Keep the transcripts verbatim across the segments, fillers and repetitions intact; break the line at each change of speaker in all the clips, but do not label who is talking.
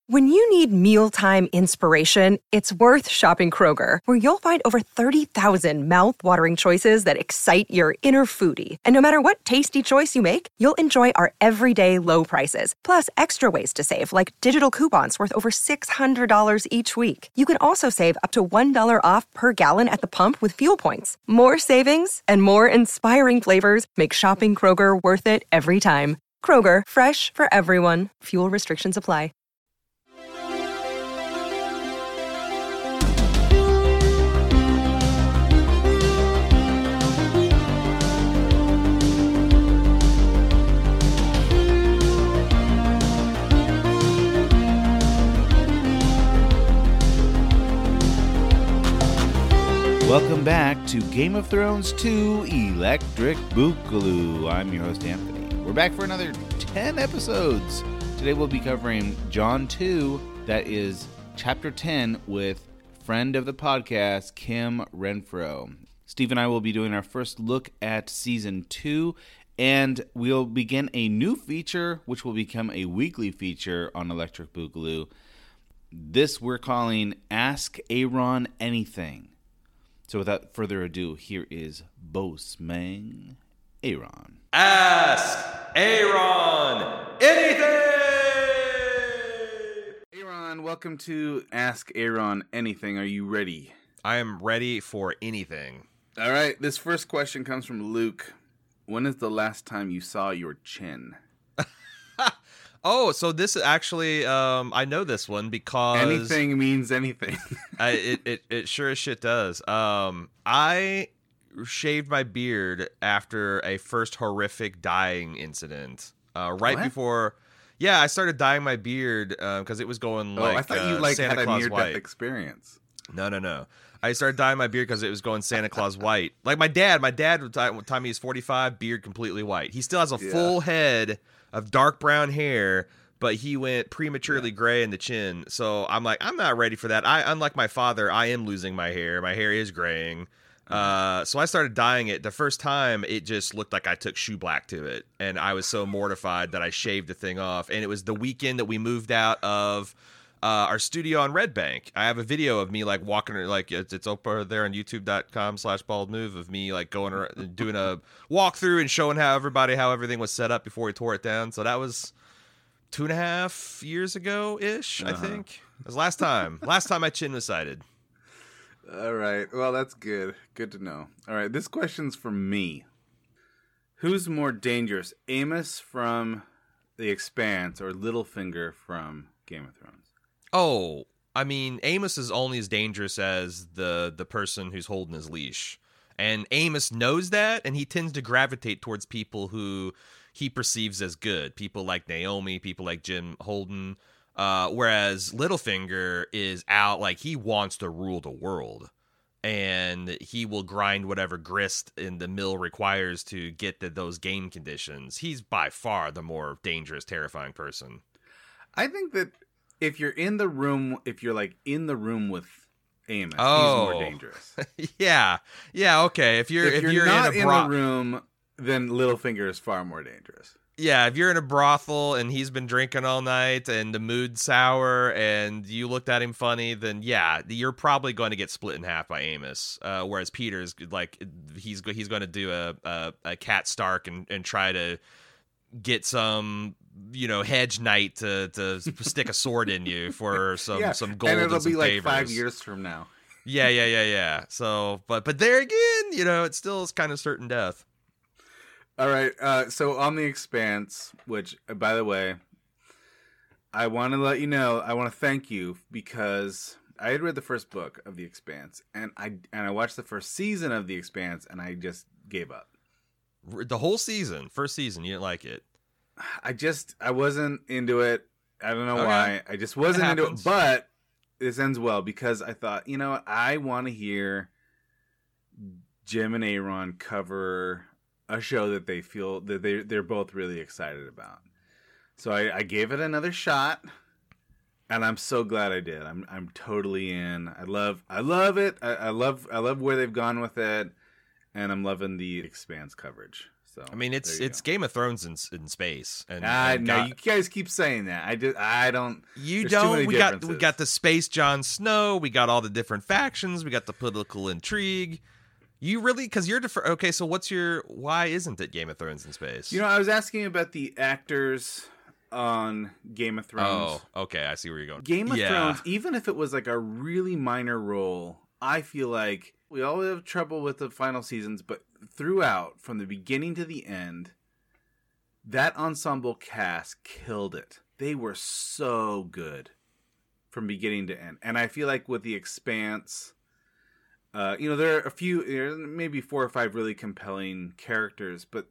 When you need mealtime inspiration, it's worth shopping Kroger, where you'll find over thirty thousand mouth-watering choices that excite your inner foodie. And no matter what tasty choice you make, you'll enjoy our everyday low prices, plus extra ways to save, like digital coupons worth over six hundred dollars each week. You can also save up to one dollar off per gallon at the pump with fuel points. More savings and more inspiring flavors make shopping Kroger worth it every time. Kroger, fresh for everyone. Fuel restrictions apply.
Welcome back to Game of Thrones two Electric Boogaloo. I'm your host, Anthony. We're back for another ten episodes. Today we'll be covering Jon two, that is Chapter ten, with friend of the podcast, Kim Renfro. Steve and I will be doing our first look at Season two, and we'll begin a new feature, which will become a weekly feature on Electric Boogaloo. This we're calling Ask Aaron Anything. So without further ado, here is Bossman Aaron.
Ask Aaron Anything!
Aaron, welcome to Ask Aaron Anything. Are you ready?
I am ready for anything.
All right, this first question comes from Luke. When is the last time you saw your chin?
Oh, so this actually, um, I know this one because...
Anything means anything.
I, it, it, it sure as shit does. Um, I shaved my beard after a first horrific dyeing incident. Uh, right
What?
before... Yeah, I started dyeing my beard because uh, it was going like
oh, I thought you
uh,
like
Santa
had a
Claus
near-death
white.
experience.
No, no, no. I started dyeing my beard because it was going Santa Claus white. Like my dad, my dad, by the time he was forty-five, beard completely white. He still has a
Yeah.
full head of dark brown hair, but he went prematurely gray in the chin. So I'm like, I'm not ready for that. I, unlike my father, I am losing my hair. My hair is graying. Uh, so I started dyeing it. The first time, it just looked like I took shoe black to it. And I was so mortified that I shaved the thing off. And it was the weekend that we moved out of uh, our studio on Red Bank. I have a video of me like walking, like it's, it's over there on youtube.com slash bald move of me like going around, doing a walkthrough and showing how everybody, how everything was set up before we tore it down. So that was two and a half years ago ish,
Uh-huh.
I think. It was last time. last time my chin was sighted.
All right. Well, that's good. Good to know. All right. This question's for me. Who's more dangerous, Amos from The Expanse or Littlefinger from Game of Thrones?
Oh, I mean, Amos is only as dangerous as the the person who's holding his leash. And Amos knows that, and he tends to gravitate towards people who he perceives as good. People like Naomi, people like Jim Holden. Uh, whereas Littlefinger is out, like, he wants to rule the world. And he will grind whatever grist in the mill requires to get the, those game conditions. He's by far the more dangerous, terrifying person.
I think that if you're in the room, if you're like in the room with Amos,
Oh.
he's more dangerous.
yeah, yeah, okay. If you're
if,
if,
you're,
you're
not
in a
in
bro-
the room, then Littlefinger is far more dangerous.
yeah, if you're in a brothel and he's been drinking all night and the mood's sour and you looked at him funny, then yeah, you're probably going to get split in half by Amos. Uh, whereas Peter's like he's he's going to do a, a a Cat Stark and and try to get some, you know, hedge knight to to stick a sword in you for some
yeah,
some gold
and
and,
it'll
some
be like
favors.
five years from now.
Yeah, yeah, yeah, yeah. So, but but there again, you know, it still is kind of certain death.
All right. Uh, so on The Expanse, which, uh, by the way, I want to let you know, I want to thank you because I had read the first book of The Expanse, and I and I watched the first season of The Expanse, and I just gave up.
The whole season, first season, you didn't like it.
I just I wasn't into it. I don't know
Okay.
why. I just wasn't
It
into it.
happens.
But this ends well because I thought, you know, I want to hear Jim and Aaron cover a show that they feel that they they're both really excited about. So I, I gave it another shot, and I'm so glad I did. I'm I'm totally in. I love I love it. I, I love I love where they've gone with it, and I'm loving the Expanse coverage.
So
I mean, it's it's go. Game of Thrones in, in space. And,
I
and
know
got,
you guys keep saying that. I do. I don't.
You don't. We got we got the space Jon Snow. We got all the different factions. We got the political intrigue. You really, because you're defer- okay. So what's your? Why isn't it Game of Thrones in space?
You know, I was asking about the actors on Game of Thrones.
Oh, okay. I see where you're going.
Game of
yeah.
Thrones, even if it was like a really minor role, I feel like we all have trouble with the final seasons, but throughout, from the beginning to the end, that ensemble cast killed it. They were so good from beginning to end. And I feel like with The Expanse, uh, you know, there are a few, there are maybe four or five really compelling characters, but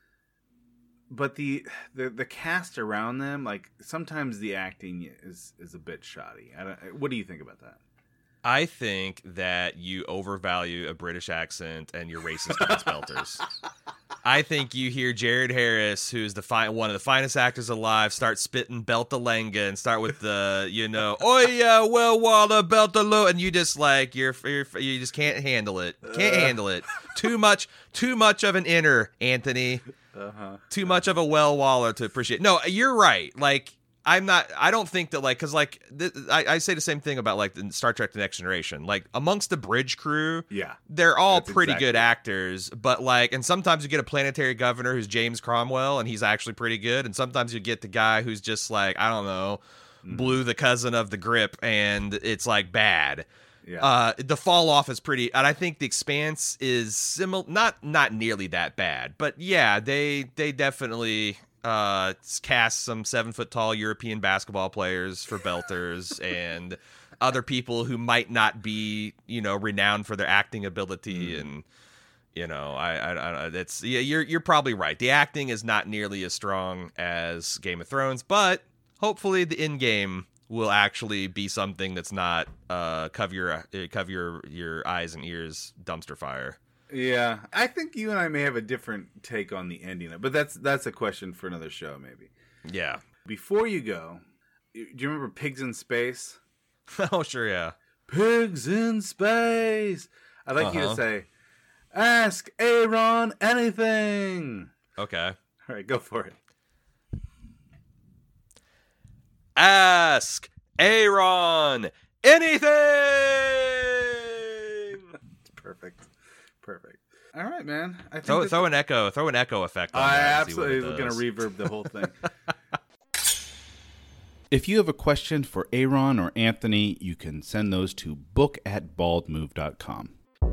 but the, the the cast around them, like sometimes the acting is is a bit shoddy. I don't, what do you think about that?
I think that you overvalue a British accent and you're racist against belters. I think you hear Jared Harris, who's the fi- one of the finest actors alive, start spitting Beltalanga and start with the, you know, oh yeah, well, Walla, Beltalo, and you just like you're, you're you just can't handle it, can't uh. handle it. Too much, too much of an inner, Anthony. Uh-huh. Too much of a well Waller to appreciate. No, you're right. Like. I'm not, I don't think that, like, because, like, th- I, I say the same thing about, like, the Star Trek The Next Generation. Like, amongst the bridge crew,
yeah,
they're all
That's
pretty
exactly.
good actors, but, like, and sometimes you get a planetary governor who's James Cromwell, and he's actually pretty good, and sometimes you get the guy who's just, like, I don't know, mm. Blue the cousin of the Grip, and it's, like, bad. Yeah. Uh, the fall off is pretty, and I think The Expanse is similar, not not nearly that bad, but, yeah, they they definitely... Uh, cast some seven foot tall European basketball players for belters and other people who might not be, you know, renowned for their acting ability. Mm. And, you know, I, I, I, it's, yeah, you're, you're probably right. The acting is not nearly as strong as Game of Thrones, but hopefully the in game will actually be something that's not, uh, cover your, uh, cover your, your eyes and ears dumpster fire.
Yeah, I think you and I may have a different take on the ending, but that's that's a question for another show, maybe.
Yeah.
Before you go, do you remember Pigs in Space?
Oh, sure, yeah.
Pigs in Space. I'd like
uh-huh.
you to say, ask Aaron anything.
Okay.
All right, go for it.
Ask Aaron anything.
Perfect. Perfect. All right, man. I think
throw,
this...
throw an echo. Throw an echo effect on
I
that.
absolutely was going to reverb the whole thing.
If you have a question for Aaron or Anthony, you can send those to book at bald move dot com.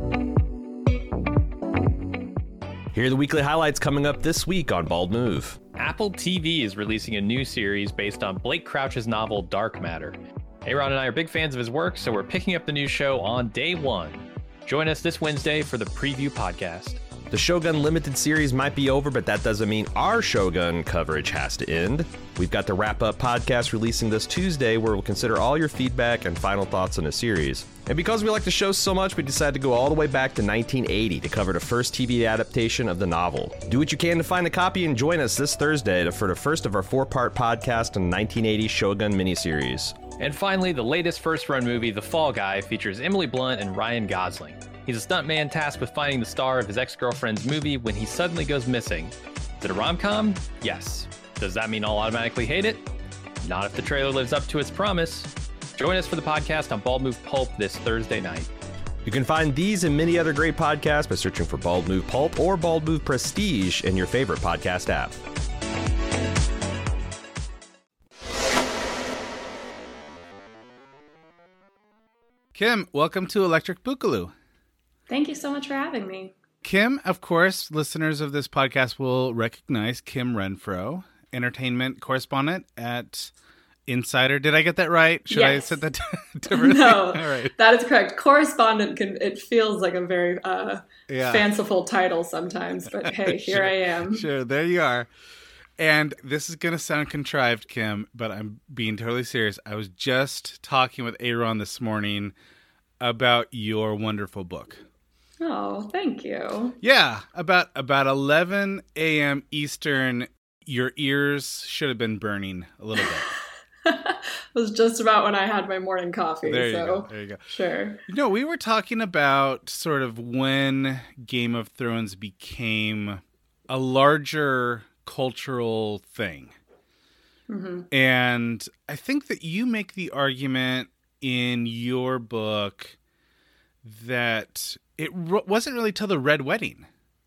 Here are the weekly highlights coming up this week on Bald Move.
Apple T V is releasing a new series based on Blake Crouch's novel Dark Matter. Aaron and I are big fans of his work, so we're picking up the new show on day one. Join us this Wednesday for the preview podcast.
The Shogun Limited series might be over, but that doesn't mean our Shogun coverage has to end. We've got the wrap-up podcast releasing this Tuesday, where we'll consider all your feedback and final thoughts on the series. And because we like the show so much, we decided to go all the way back to nineteen eighty to cover the first T V adaptation of the novel. Do what you can to find a copy and join us this Thursday for the first of our four-part podcast on the nineteen eighty Shogun miniseries.
And finally, the latest first-run movie, The Fall Guy, features Emily Blunt and Ryan Gosling. He's a stuntman tasked with finding the star of his ex-girlfriend's movie when he suddenly goes missing. Is it a rom-com? Yes. Does that mean I'll automatically hate it? Not if the trailer lives up to its promise. Join us for the podcast on Bald Move Pulp this Thursday night.
You can find these and many other great podcasts by searching for Bald Move Pulp or Bald Move Prestige in your favorite podcast app.
Kim, welcome to Electric Boogaloo.
Thank you so much for having me.
Kim, of course, listeners of this podcast will recognize Kim Renfro, entertainment correspondent at Insider. Did I get that right? Should
yes.
I set that differently?
No,
All right.
That is correct. Correspondent, can it feels like a very uh,
yeah.
fanciful title sometimes, but hey, here
sure,
I am.
Sure, there you are. And this is going to sound contrived, Kim, but I'm being totally serious. I was just talking with Aaron this morning about your wonderful book.
Oh, thank you.
Yeah, about about eleven a.m. Eastern, your ears should have been burning a little bit.
It was just about when I had my morning coffee.
There you
so
go. There you go.
Sure.
You know, we were talking about sort of when Game of Thrones became
a larger cultural thing. Mm-hmm. And I think that you make the argument in your book that it r- wasn't really till the Red Wedding.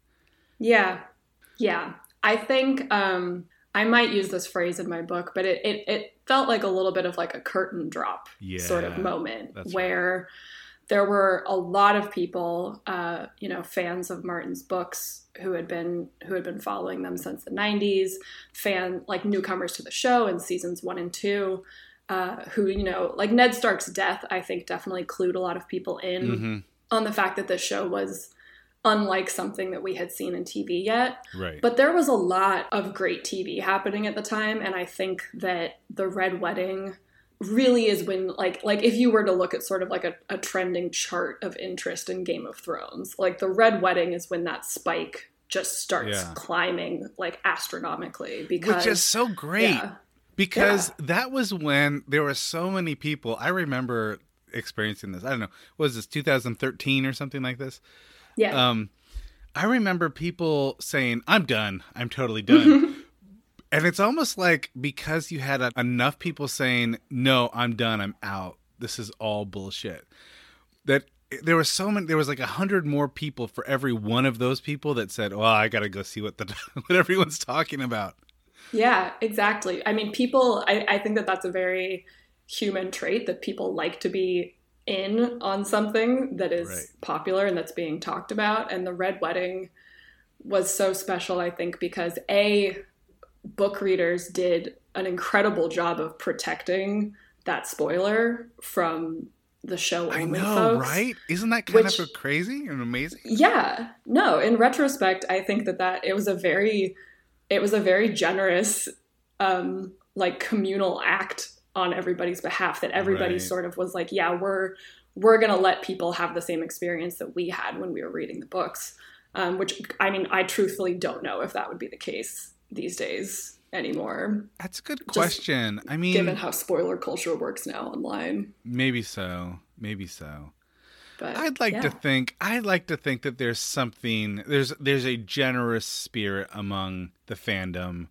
Yeah. Yeah. I think um, I might use this phrase in my book, but it, it, it felt like a little bit of like a curtain drop
yeah,
sort of moment
that's
where right. there were a lot of people, uh, you know, fans of Martin's books who had been who had been following them since the nineties, fan like newcomers to the show in seasons one and two, uh, who, you know, like Ned Stark's death, I think definitely clued a lot of people in mm-hmm. on the fact that this show was unlike something that we had seen in T V yet.
Right.
But there was a lot of great T V happening at the time, and I think that the Red Wedding really is when, like, like if you were to look at sort of like a, a trending chart of interest in Game of Thrones, like the Red Wedding is when that spike just starts yeah. climbing like astronomically. Because
which is so great yeah. because yeah. that was when there were so many people. I remember experiencing this. I don't know, what was this, two thousand thirteen or something like this?
Yeah.
Um, I remember people saying, "I'm done. I'm totally done." And it's almost like because you had a, enough people saying, "No, I'm done. I'm out. This is all bullshit," that there was so many. There was like a hundred more people for every one of those people that said, "Well, I got to go see what the what everyone's talking about."
Yeah, exactly. I mean, people. I, I think that that's a very human trait that people like to be in on something that is right. popular and that's being talked about. And the Red Wedding was so special, I think, because A, book readers did an incredible job of protecting that spoiler from the show only
I know,
folks,
right? Isn't that kind
which,
of crazy and amazing?
Yeah. No, in retrospect, I think that, that it was a very, it was a very generous, um, like communal act on everybody's behalf, that everybody right. sort of was like, yeah, we're we're going to let people have the same experience that we had when we were reading the books, um, which, I mean, I truthfully don't know if that would be the case these days anymore.
That's a good question.
Just
I mean,
given how spoiler culture works now online.
Maybe so. Maybe so.
But
I'd like
yeah.
to think, I'd like to think that there's something, there's there's a generous spirit among the fandom.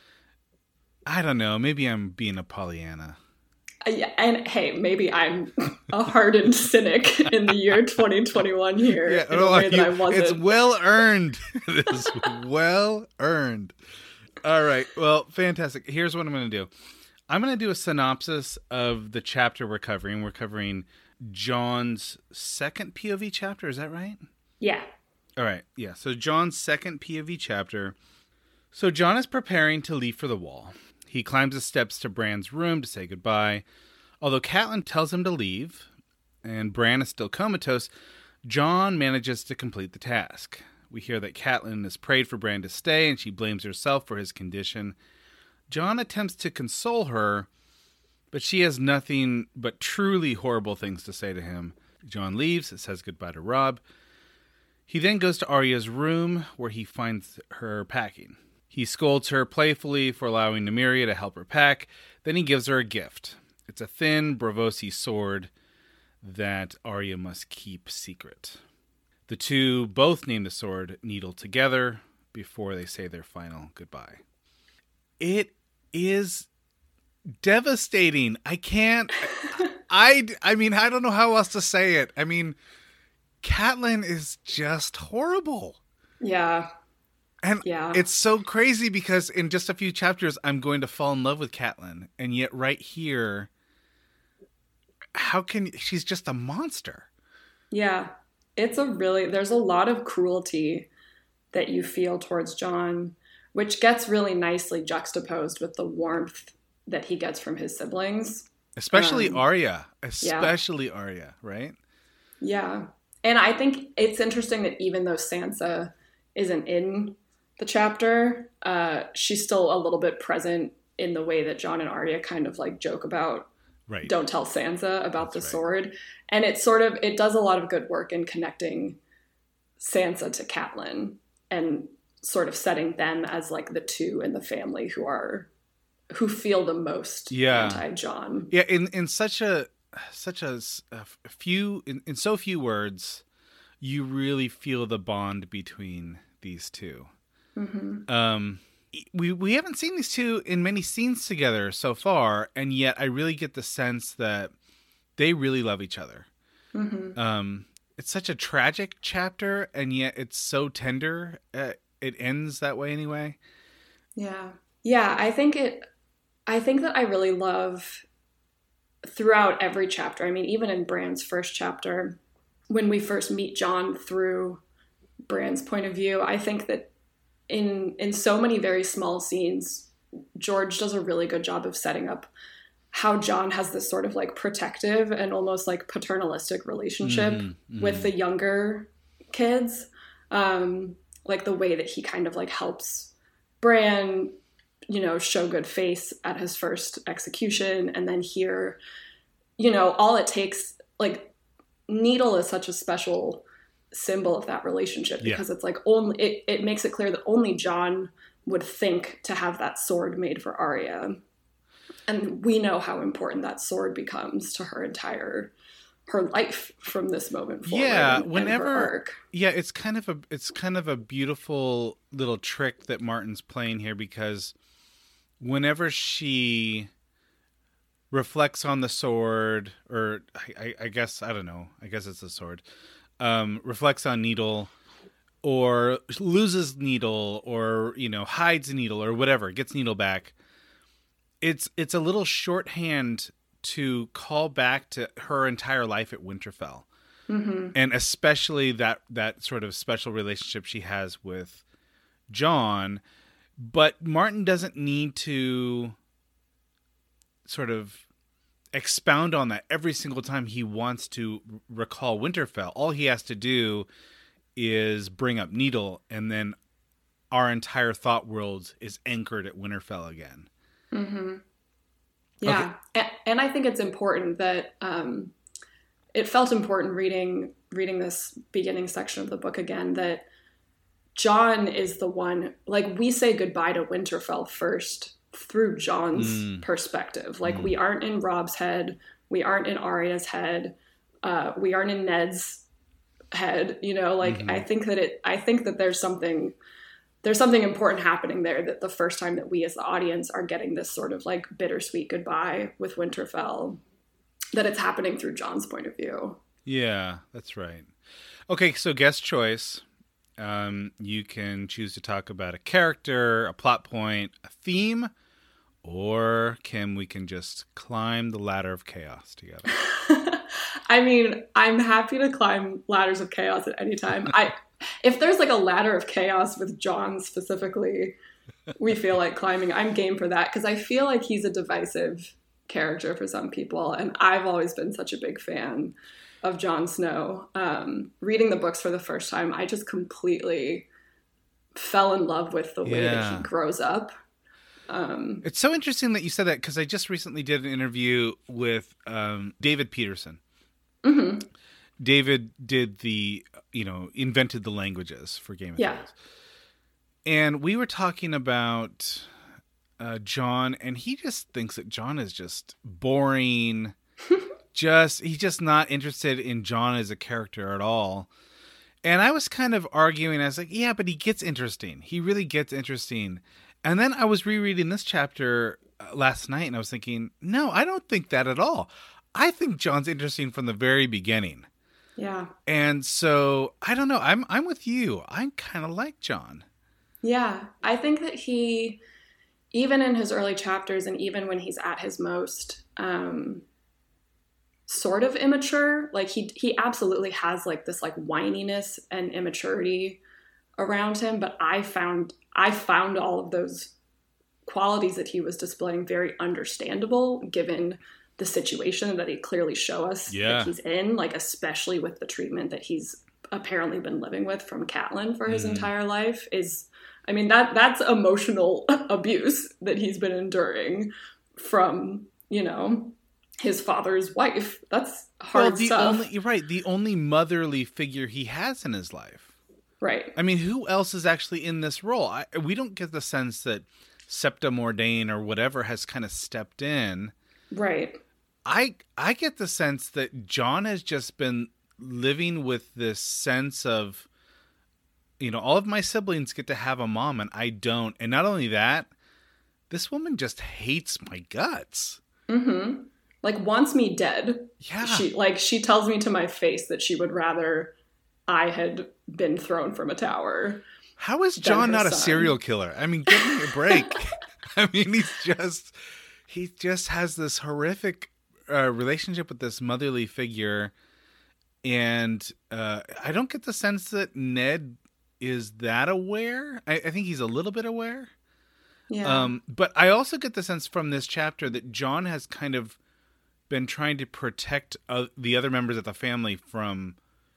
I don't know. Maybe I'm being a Pollyanna.
Uh, yeah, and hey, maybe I'm a hardened cynic in the year twenty twenty-one here
yeah,
in a way that
you,
I wasn't.
It's well earned. It is well earned. All right. Well, fantastic. Here's what I'm going to do. I'm going to do a synopsis of the chapter we're covering. We're covering Jon's second P O V chapter. Is that right?
Yeah.
All right. Yeah. So Jon's second P O V chapter. So Jon is preparing to leave for the Wall. He climbs the steps to Bran's room to say goodbye. Although Catelyn tells him to leave, and Bran is still comatose, Jon manages to complete the task. We hear that Catelyn has prayed for Bran to stay, and she blames herself for his condition. Jon attempts to console her, but she has nothing but truly horrible things to say to him. Jon leaves, says goodbye to Robb. He then goes to Arya's room, where he finds her packing. He scolds her playfully for allowing Nymeria to help her pack. Then he gives her a gift. It's a thin Braavosi sword that Arya must keep secret. The two both name the sword Needle together before they say their final goodbye. It is devastating. I can't... I, I mean, I don't know how else to say it. I mean, Catelyn is just horrible.
Yeah.
And
yeah.
it's so crazy because in just a few chapters, I'm going to fall in love with Catelyn. And yet right here, how can... She's just a monster.
Yeah. It's a really... There's a lot of cruelty that you feel towards Jon, which gets really nicely juxtaposed with the warmth that he gets from his siblings.
Especially um, Arya. Especially
yeah.
Arya, right?
Yeah. And I think it's interesting that even though Sansa isn't in the chapter, uh, she's still a little bit present in the way that Jon and Arya kind of like joke about,
right.
Don't tell Sansa about
That's
the
right.
sword. And it's sort of, it does a lot of good work in connecting Sansa to Catelyn and sort of setting them as like the two in the family who are, who feel the most
yeah.
anti-Jon.
Yeah. In, in such a, such a, a few, in, in so few words, you really feel the bond between these two.
Mm-hmm.
Um, we we haven't seen these two in many scenes together so far, and yet I really get the sense that they really love each other.
Mm-hmm.
Um, it's such a tragic chapter, and yet it's so tender. Uh, it ends that way anyway.
Yeah. Yeah, I think it I think that I really love throughout every chapter. I mean, even in Bran's first chapter, when we first meet John through Bran's point of view, I think that in in so many very small scenes, George does a really good job of setting up how John has this sort of like protective and almost like paternalistic relationship
Mm-hmm, mm-hmm.
with the younger kids. Um, like the way that he kind of like helps Bran, you know, show good face at his first execution. And then here, you know, all it takes, like, Needle is such a special symbol of that relationship because yeah. it's like only, it, it makes it clear that only John would think to have that sword made for Arya. And we know how important that sword becomes to her entire, her life from this moment forward.
Yeah,
and,
whenever,
and her arc.
yeah, it's kind of a, it's kind of a beautiful little trick that Martin's playing here, because whenever she reflects on the sword, or I, I guess, I don't know, I guess it's a sword, um, reflects on Needle, or loses Needle, or, you know, hides Needle, or whatever, gets Needle back, it's it's a little shorthand to call back to her entire life at Winterfell.
Mm-hmm.
And especially that, that sort of special relationship she has with John. But Martin doesn't need to sort of expound on that every single time he wants to recall Winterfell. All he has to do is bring up Needle, and then our entire thought world is anchored at Winterfell again.
Mm-hmm. Yeah.
Okay.
And, and I think it's important that um, it felt important reading reading this beginning section of the book again, that John is the one, like, we say goodbye to Winterfell first through John's
mm.
perspective. Like,
mm.
we aren't in Rob's head. We aren't in Arya's head. Uh, we aren't in Ned's head. You know, like,
mm-hmm.
I think that it, I think that there's something, there's something important happening there, that the first time that we as the audience are getting this sort of like bittersweet goodbye with Winterfell, that it's happening through John's point of view.
Yeah, that's right. Okay, so guest choice. Um, you can choose to talk about a character, a plot point, a theme, or can we can just climb the ladder of chaos together?
I mean, I'm happy to climb ladders of chaos at any time. I, if there's like a ladder of chaos with John specifically, we feel like climbing, I'm game for that, because I feel like he's a divisive character for some people, and I've always been such a big fan of Jon Snow. Um, reading the books for the first time, I just completely fell in love with the way
yeah.
that he grows up. Um,
it's so interesting that you said that, because I just recently did an interview with um, David Peterson.
Mm-hmm.
David did the, you know, invented the languages for Game of
yeah.
Thrones. And we were talking about uh, John, and he just thinks that John is just boring. just He's just not interested in John as a character at all. And I was kind of arguing. I was like, yeah, but he gets interesting. He really gets interesting. And then I was rereading this chapter uh, last night, and I was thinking, no, I don't think that at all. I think John's interesting from the very beginning.
Yeah.
And so, I don't know. I'm I'm with you. I kind of like John.
Yeah. I think that he, even in his early chapters and even when he's at his most um, sort of immature, like he he absolutely has like this like whininess and immaturity around him. But I found I found all of those qualities that he was displaying very understandable given the situation that he clearly show us
yeah.
that he's in, like especially with the treatment that he's apparently been living with from Catelyn for his mm. entire life is, I mean, that that's emotional abuse that he's been enduring from, you know, his father's wife. That's hard
well, the
stuff.
Only, you're right. The only motherly figure he has in his life.
Right.
I mean, who else is actually in this role? I, we don't get the sense that Septa Mordane or whatever has kind of stepped in.
Right.
I I get the sense that John has just been living with this sense of you know, all of my siblings get to have a mom and I don't. And not only that, this woman just hates my guts.
Mm-hmm. Like, wants me dead.
Yeah.
She, like, she tells me to my face that she would rather I had been thrown from a tower.
How is John not
son.
a serial killer? I mean, give me a break. I mean, he's just, he just has this horrific uh, relationship with this motherly figure. And uh, I don't get the sense that Ned is that aware. I, I think he's a little bit aware.
Yeah.
Um, but I also get the sense from this chapter that John has kind of been trying to protect uh, the other members of the family from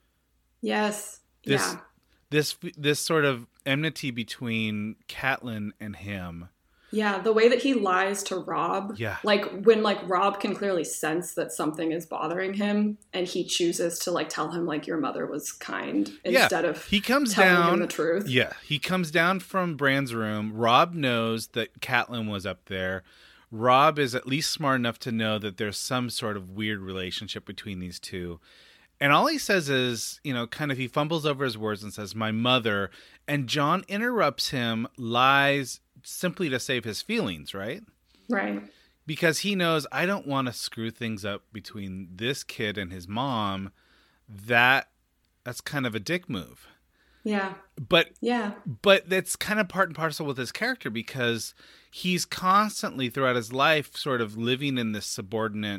yes.
this,
yeah.
this, this sort of enmity between Catelyn and him.
Yeah, the way that he lies to Robb.
Yeah.
Like, when, like, Robb can clearly sense that something is bothering him, and he chooses to, like, tell him, like, your mother was kind, instead
yeah.
of
he comes
telling
down,
him the truth.
Yeah, he comes down from Bran's room. Robb knows that Catelyn was up there. Robb is at least smart enough to know that there's some sort of weird relationship between these two. And all he says is, you know, kind of he fumbles over his words and says, my mother. And John interrupts him, lies simply to save his feelings, right?
Right.
Because he knows, I don't want to screw things up between this kid and his mom. That that's kind of a dick move.
Yeah.
But
yeah.
But that's kind of part and parcel with his character, because he's constantly throughout his life sort of living in this subordinate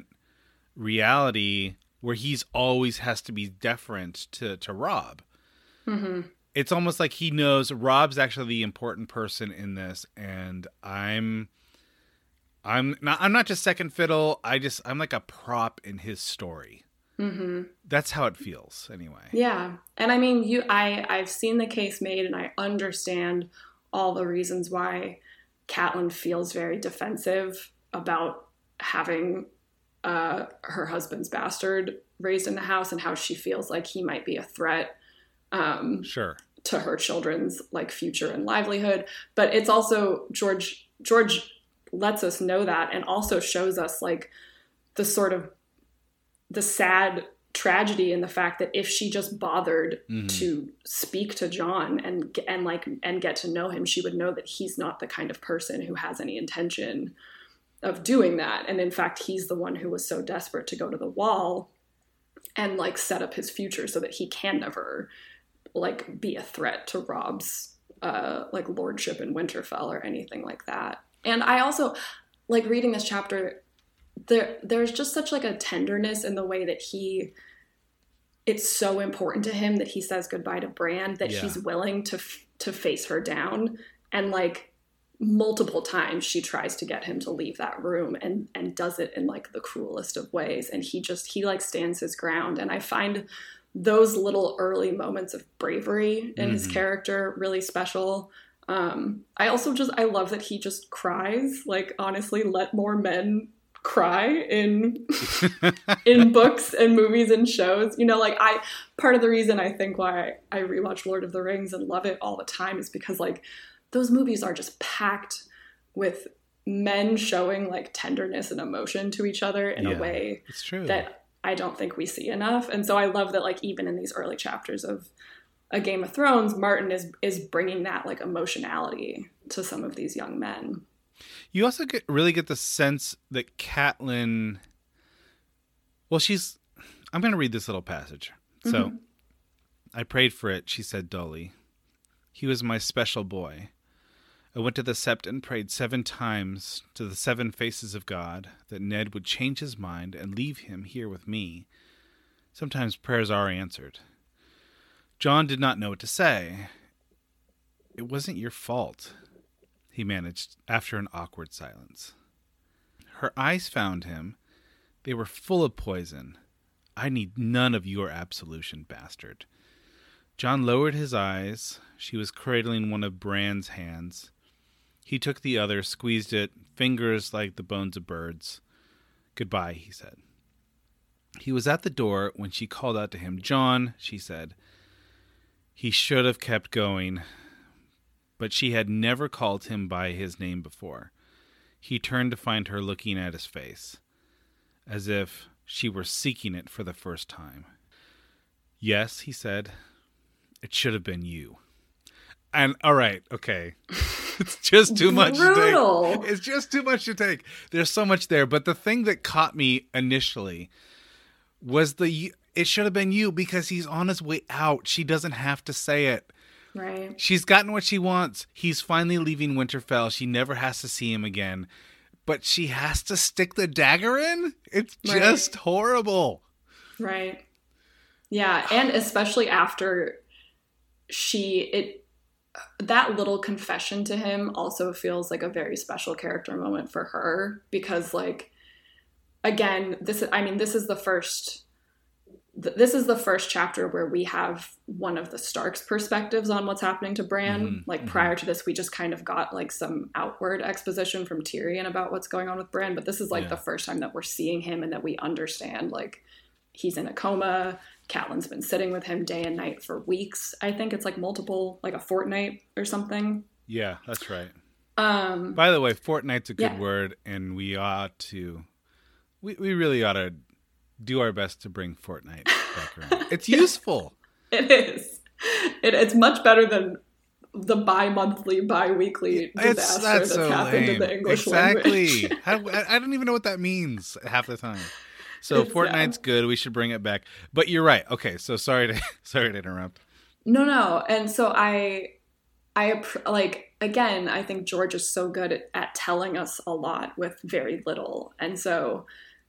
reality where he's always has to be deferent to, to Robb.
Mm-hmm.
It's almost like he knows Robb's actually the important person in this, and I'm, I'm not, I'm not just second fiddle. I just, I'm like a prop in his story.
Mm-hmm.
That's how it feels, anyway.
Yeah, and I mean, you, I, I've seen the case made, and I understand all the reasons why Catelyn feels very defensive about having uh, her husband's bastard raised in the house, and how she feels like he might be a threat. Um,
sure.
To her children's like future and livelihood. But it's also George George lets us know that, and also shows us like the sort of the sad tragedy in the fact that if she just bothered mm-hmm. to speak to John and and like and get to know him, she would know that he's not the kind of person who has any intention of doing that. And in fact, he's the one who was so desperate to go to the Wall and like set up his future so that he can never like be a threat to Robb's uh like lordship in Winterfell or anything like that. And I also like reading this chapter, there there's just such like a tenderness in the way that he it's so important to him that he says goodbye to Bran, that yeah. he's willing to to face her down. And like multiple times she tries to get him to leave that room, and and does it in like the cruelest of ways, and he just he like stands his ground. And I find those little early moments of bravery in mm-hmm. his character really special. Um, I also just, I love that he just cries. Like, honestly, let more men cry in, in books and movies and shows. You know, like I, part of the reason I think why I, I rewatch Lord of the Rings and love it all the time is because like those movies are just packed with men showing like tenderness and emotion to each other in
yeah,
a way
it's true.
that I don't think we see enough. And so I love that like even in these early chapters of A Game of Thrones, Martin is is bringing that like emotionality to some of these young men.
You also get really get the sense that Catelyn, well, she's, I'm going to read this little passage. Mm-hmm. So I prayed for it, she said dully. He was my special boy. I went to the sept and prayed seven times to the seven faces of God that Ned would change his mind and leave him here with me. Sometimes prayers are answered. John did not know what to say. It wasn't your fault, he managed after an awkward silence. Her eyes found him. They were full of poison. I need none of your absolution, bastard. John lowered his eyes. She was cradling one of Bran's hands. He took the other, squeezed it, fingers like the bones of birds. Goodbye, he said. He was at the door when she called out to him. John, she said. He should have kept going, but she had never called him by his name before. He turned to find her looking at his face, as if she were seeking it for the first time. Yes, he said, it should have been you. And all right, okay. It's just too much
Brutal.
to take. It's just too much to take. There's so much there. But the thing that caught me initially was the, it should have been you because he's on his way out. She doesn't have to say it.
Right.
She's gotten what she wants. He's finally leaving Winterfell. She never has to see him again. But she has to stick the dagger in? It's
Right.
just horrible.
Right. Yeah, and especially after she it that little confession to him also feels like a very special character moment for her because like again, this I mean this is the first th- this is the first chapter where we have one of the Stark's perspectives on what's happening to Bran.
Mm-hmm,
like
mm-hmm.
prior to this we just kind of got like some outward exposition from Tyrion about what's going on with Bran, but this is like
Yeah.
the first time that we're seeing him and that we understand like he's in a coma. Catelyn's been sitting with him day and night for weeks. I think it's like multiple, like a fortnight or something.
Yeah, that's right.
Um,
By the way, fortnight's a good
yeah.
word, and we ought to, we, we really ought to do our best to bring Fortnite back around. It's useful.
It is. It, it's much better than the bi-monthly, bi-weekly disaster
It's, that's
that's
so
happened
lame.
in the English
exactly.
language.
How, I, I don't even know what that means half the time. So
It's,
Fortnite's
yeah.
good. We should bring it back. But you're right. Okay, so sorry to sorry to interrupt.
No, no. And so I, I app- like, again, I think George is so good at, at telling us a lot with very little. And so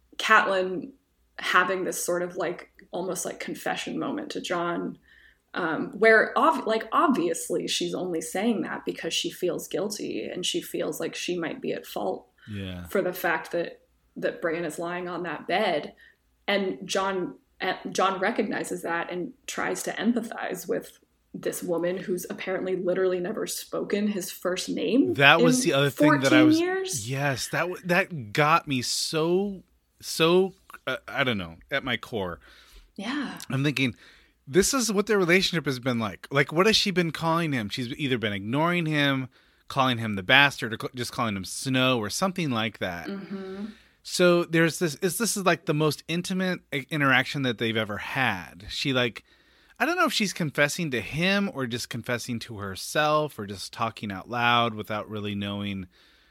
Catelyn having this sort of like, almost like confession moment to Jon, um, where ov- like, obviously she's only saying that because she feels guilty and she feels like she might be at fault
Yeah.
for the fact that, that Bran is lying on that bed. And Jon Jon recognizes that and tries to empathize with this woman who's apparently literally never spoken his first name.
That was
in
the other thing that I
fourteen
was.
years?
Yes, that w- that got me so so. Uh, I don't know. At my core,
Yeah.
I'm thinking, this is what their relationship has been like. Like, what has she been calling him? She's either been ignoring him, calling him the bastard, or just calling him Snow, or something like that.
Mm-hmm.
So there's this. Is this is like the most intimate interaction that they've ever had? She like. I don't know if she's confessing to him or just confessing to herself or just talking out loud without really knowing.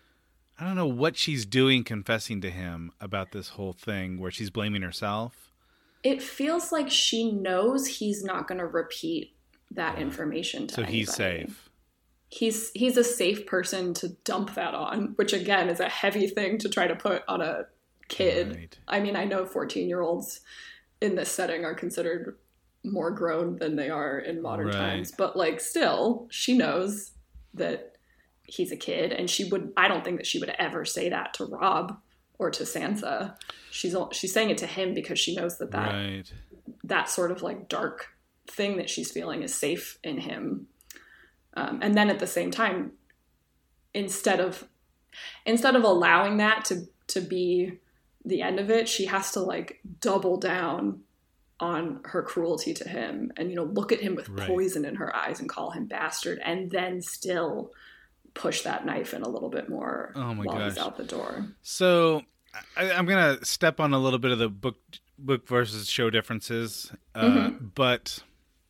I don't know what she's doing confessing to him about this whole thing where she's blaming herself.
It feels like she knows he's not going to repeat that information to
So
anybody.
he's safe.
He's he's a safe person to dump that on, which again is a heavy thing to try to put on a kid.
Right.
I mean, I know fourteen-year-olds in this setting are considered more grown than they are in modern
Right.
times, but like still, she knows that he's a kid, and she would. I don't think that she would ever say that to Rob or to Sansa. She's she's saying it to him because she knows that that
Right.
that sort of like dark thing that she's feeling is safe in him. Um, and then at the same time, instead of instead of allowing that to to be the end of it, she has to like double down on her cruelty to him and, you know, look at him with
Right.
poison in her eyes and call him bastard, and then still push that knife in a little bit more
Oh my
while he's
gosh.
out the door.
So I, I'm gonna step on a little bit of the book book versus show differences, uh,
Mhm.
but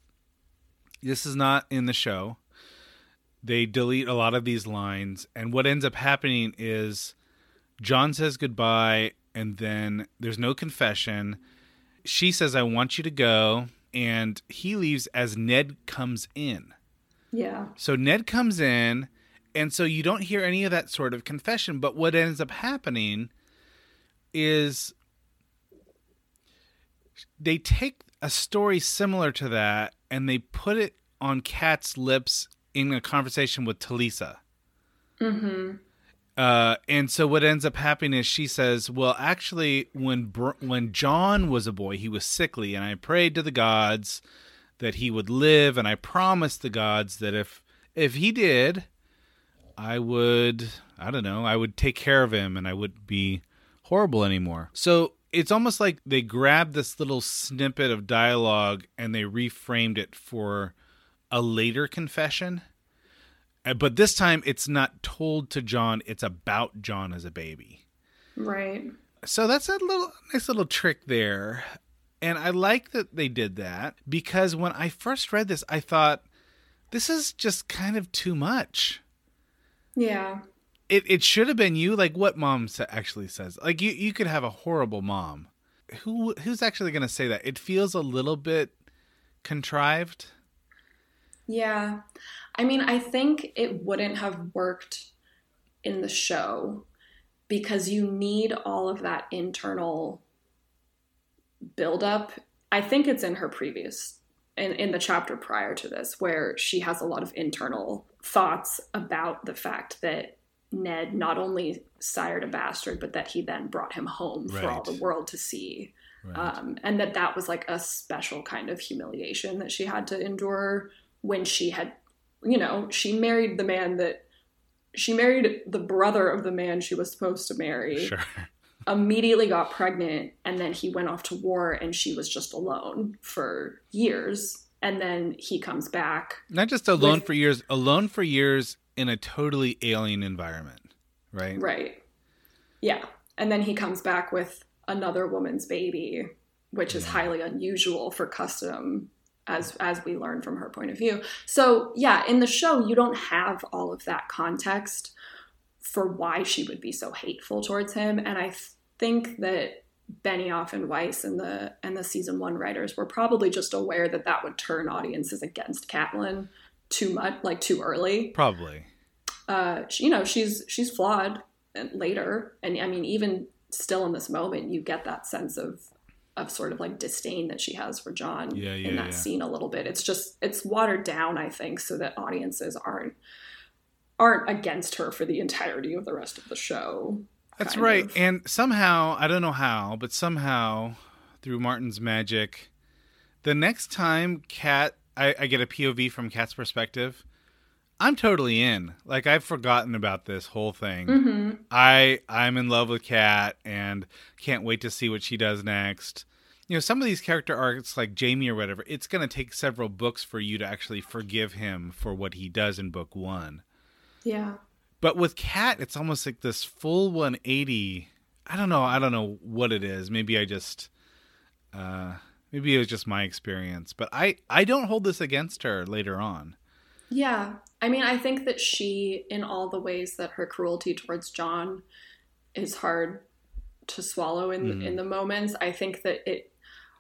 this is not in the show. They delete a lot of these lines, and what ends up happening is Jon says goodbye, and then there's no confession. She says, "I want you to go," and he leaves as Ned comes in.
Yeah.
So Ned comes in, and so you don't hear any of that sort of confession. But what ends up happening is they take a story similar to that and they put it on Kat's lips in a conversation with Talisa.
Mm-hmm.
Uh, and so what ends up happening is she says, well, actually, when Br- when Jon was a boy, he was sickly, and I prayed to the gods that he would live, and I promised the gods that if if he did, I would, I don't know, I would take care of him, and I wouldn't be horrible anymore. So it's almost like they grabbed this little snippet of dialogue and they reframed it for a later confession. But this time it's not told to Jon, it's about Jon as a baby.
Right.
So that's a little nice little trick there. And I like that they did that because when I first read this, I thought, this is just kind of too much.
Yeah.
It it should have been you. Like what mom sa- actually says. Like you, you could have a horrible mom. Who Who's actually going to say that? It feels a little bit contrived.
Yeah. I mean, I think it wouldn't have worked in the show because you need all of that internal buildup. I think it's in her previous, in, in the chapter prior to this, where she has a lot of internal thoughts about the fact that Ned not only sired a bastard, but that he then brought him home
Right.
for all the world to see.
Right.
Um, and that that was like a special kind of humiliation that she had to endure when she had, you know, she married the man that, she married the brother of the man she was supposed to marry.
Sure.
Immediately got pregnant, and then he went off to war and she was just alone for years. And then he comes back.
Not just alone
with,
for years, alone for years in a totally alien environment, right?
Right. Yeah. And then he comes back with another woman's baby, which is highly unusual for custom, as as we learn from her point of view. So yeah, in the show, you don't have all of that context for why she would be so hateful towards him. And I think that Benioff and Weiss and the and the season one writers were probably just aware that that would turn audiences against Catelyn too much, like too early.
Probably.
Uh, she, you know, she's she's flawed later, and I mean, even still in this moment, you get that sense of of sort of like disdain that she has for Jon
yeah, yeah,
in that
yeah.
scene a little bit. It's just it's watered down, I think, so that audiences aren't aren't against her for the entirety of the rest of the show.
That's
kind
right.
of.
And somehow, I don't know how, but somehow through Martin's magic, the next time Kat, I, I get a P O V from Kat's perspective, I'm totally in. Like, I've forgotten about this whole thing.
Mm-hmm.
I, I'm in love with Kat and can't wait to see what she does next. You know, some of these character arcs, like Jamie or whatever, it's going to take several books for you to actually forgive him for what he does in book one.
Yeah.
But with Kat, it's almost like this full one eighty. I don't know. I don't know what it is. Maybe I just, uh, maybe it was just my experience. But I, I don't hold this against her later on.
Yeah. I mean, I think that she, in all the ways that her cruelty towards Jon is hard to swallow in
Mm-hmm.
in the moments, I think that it,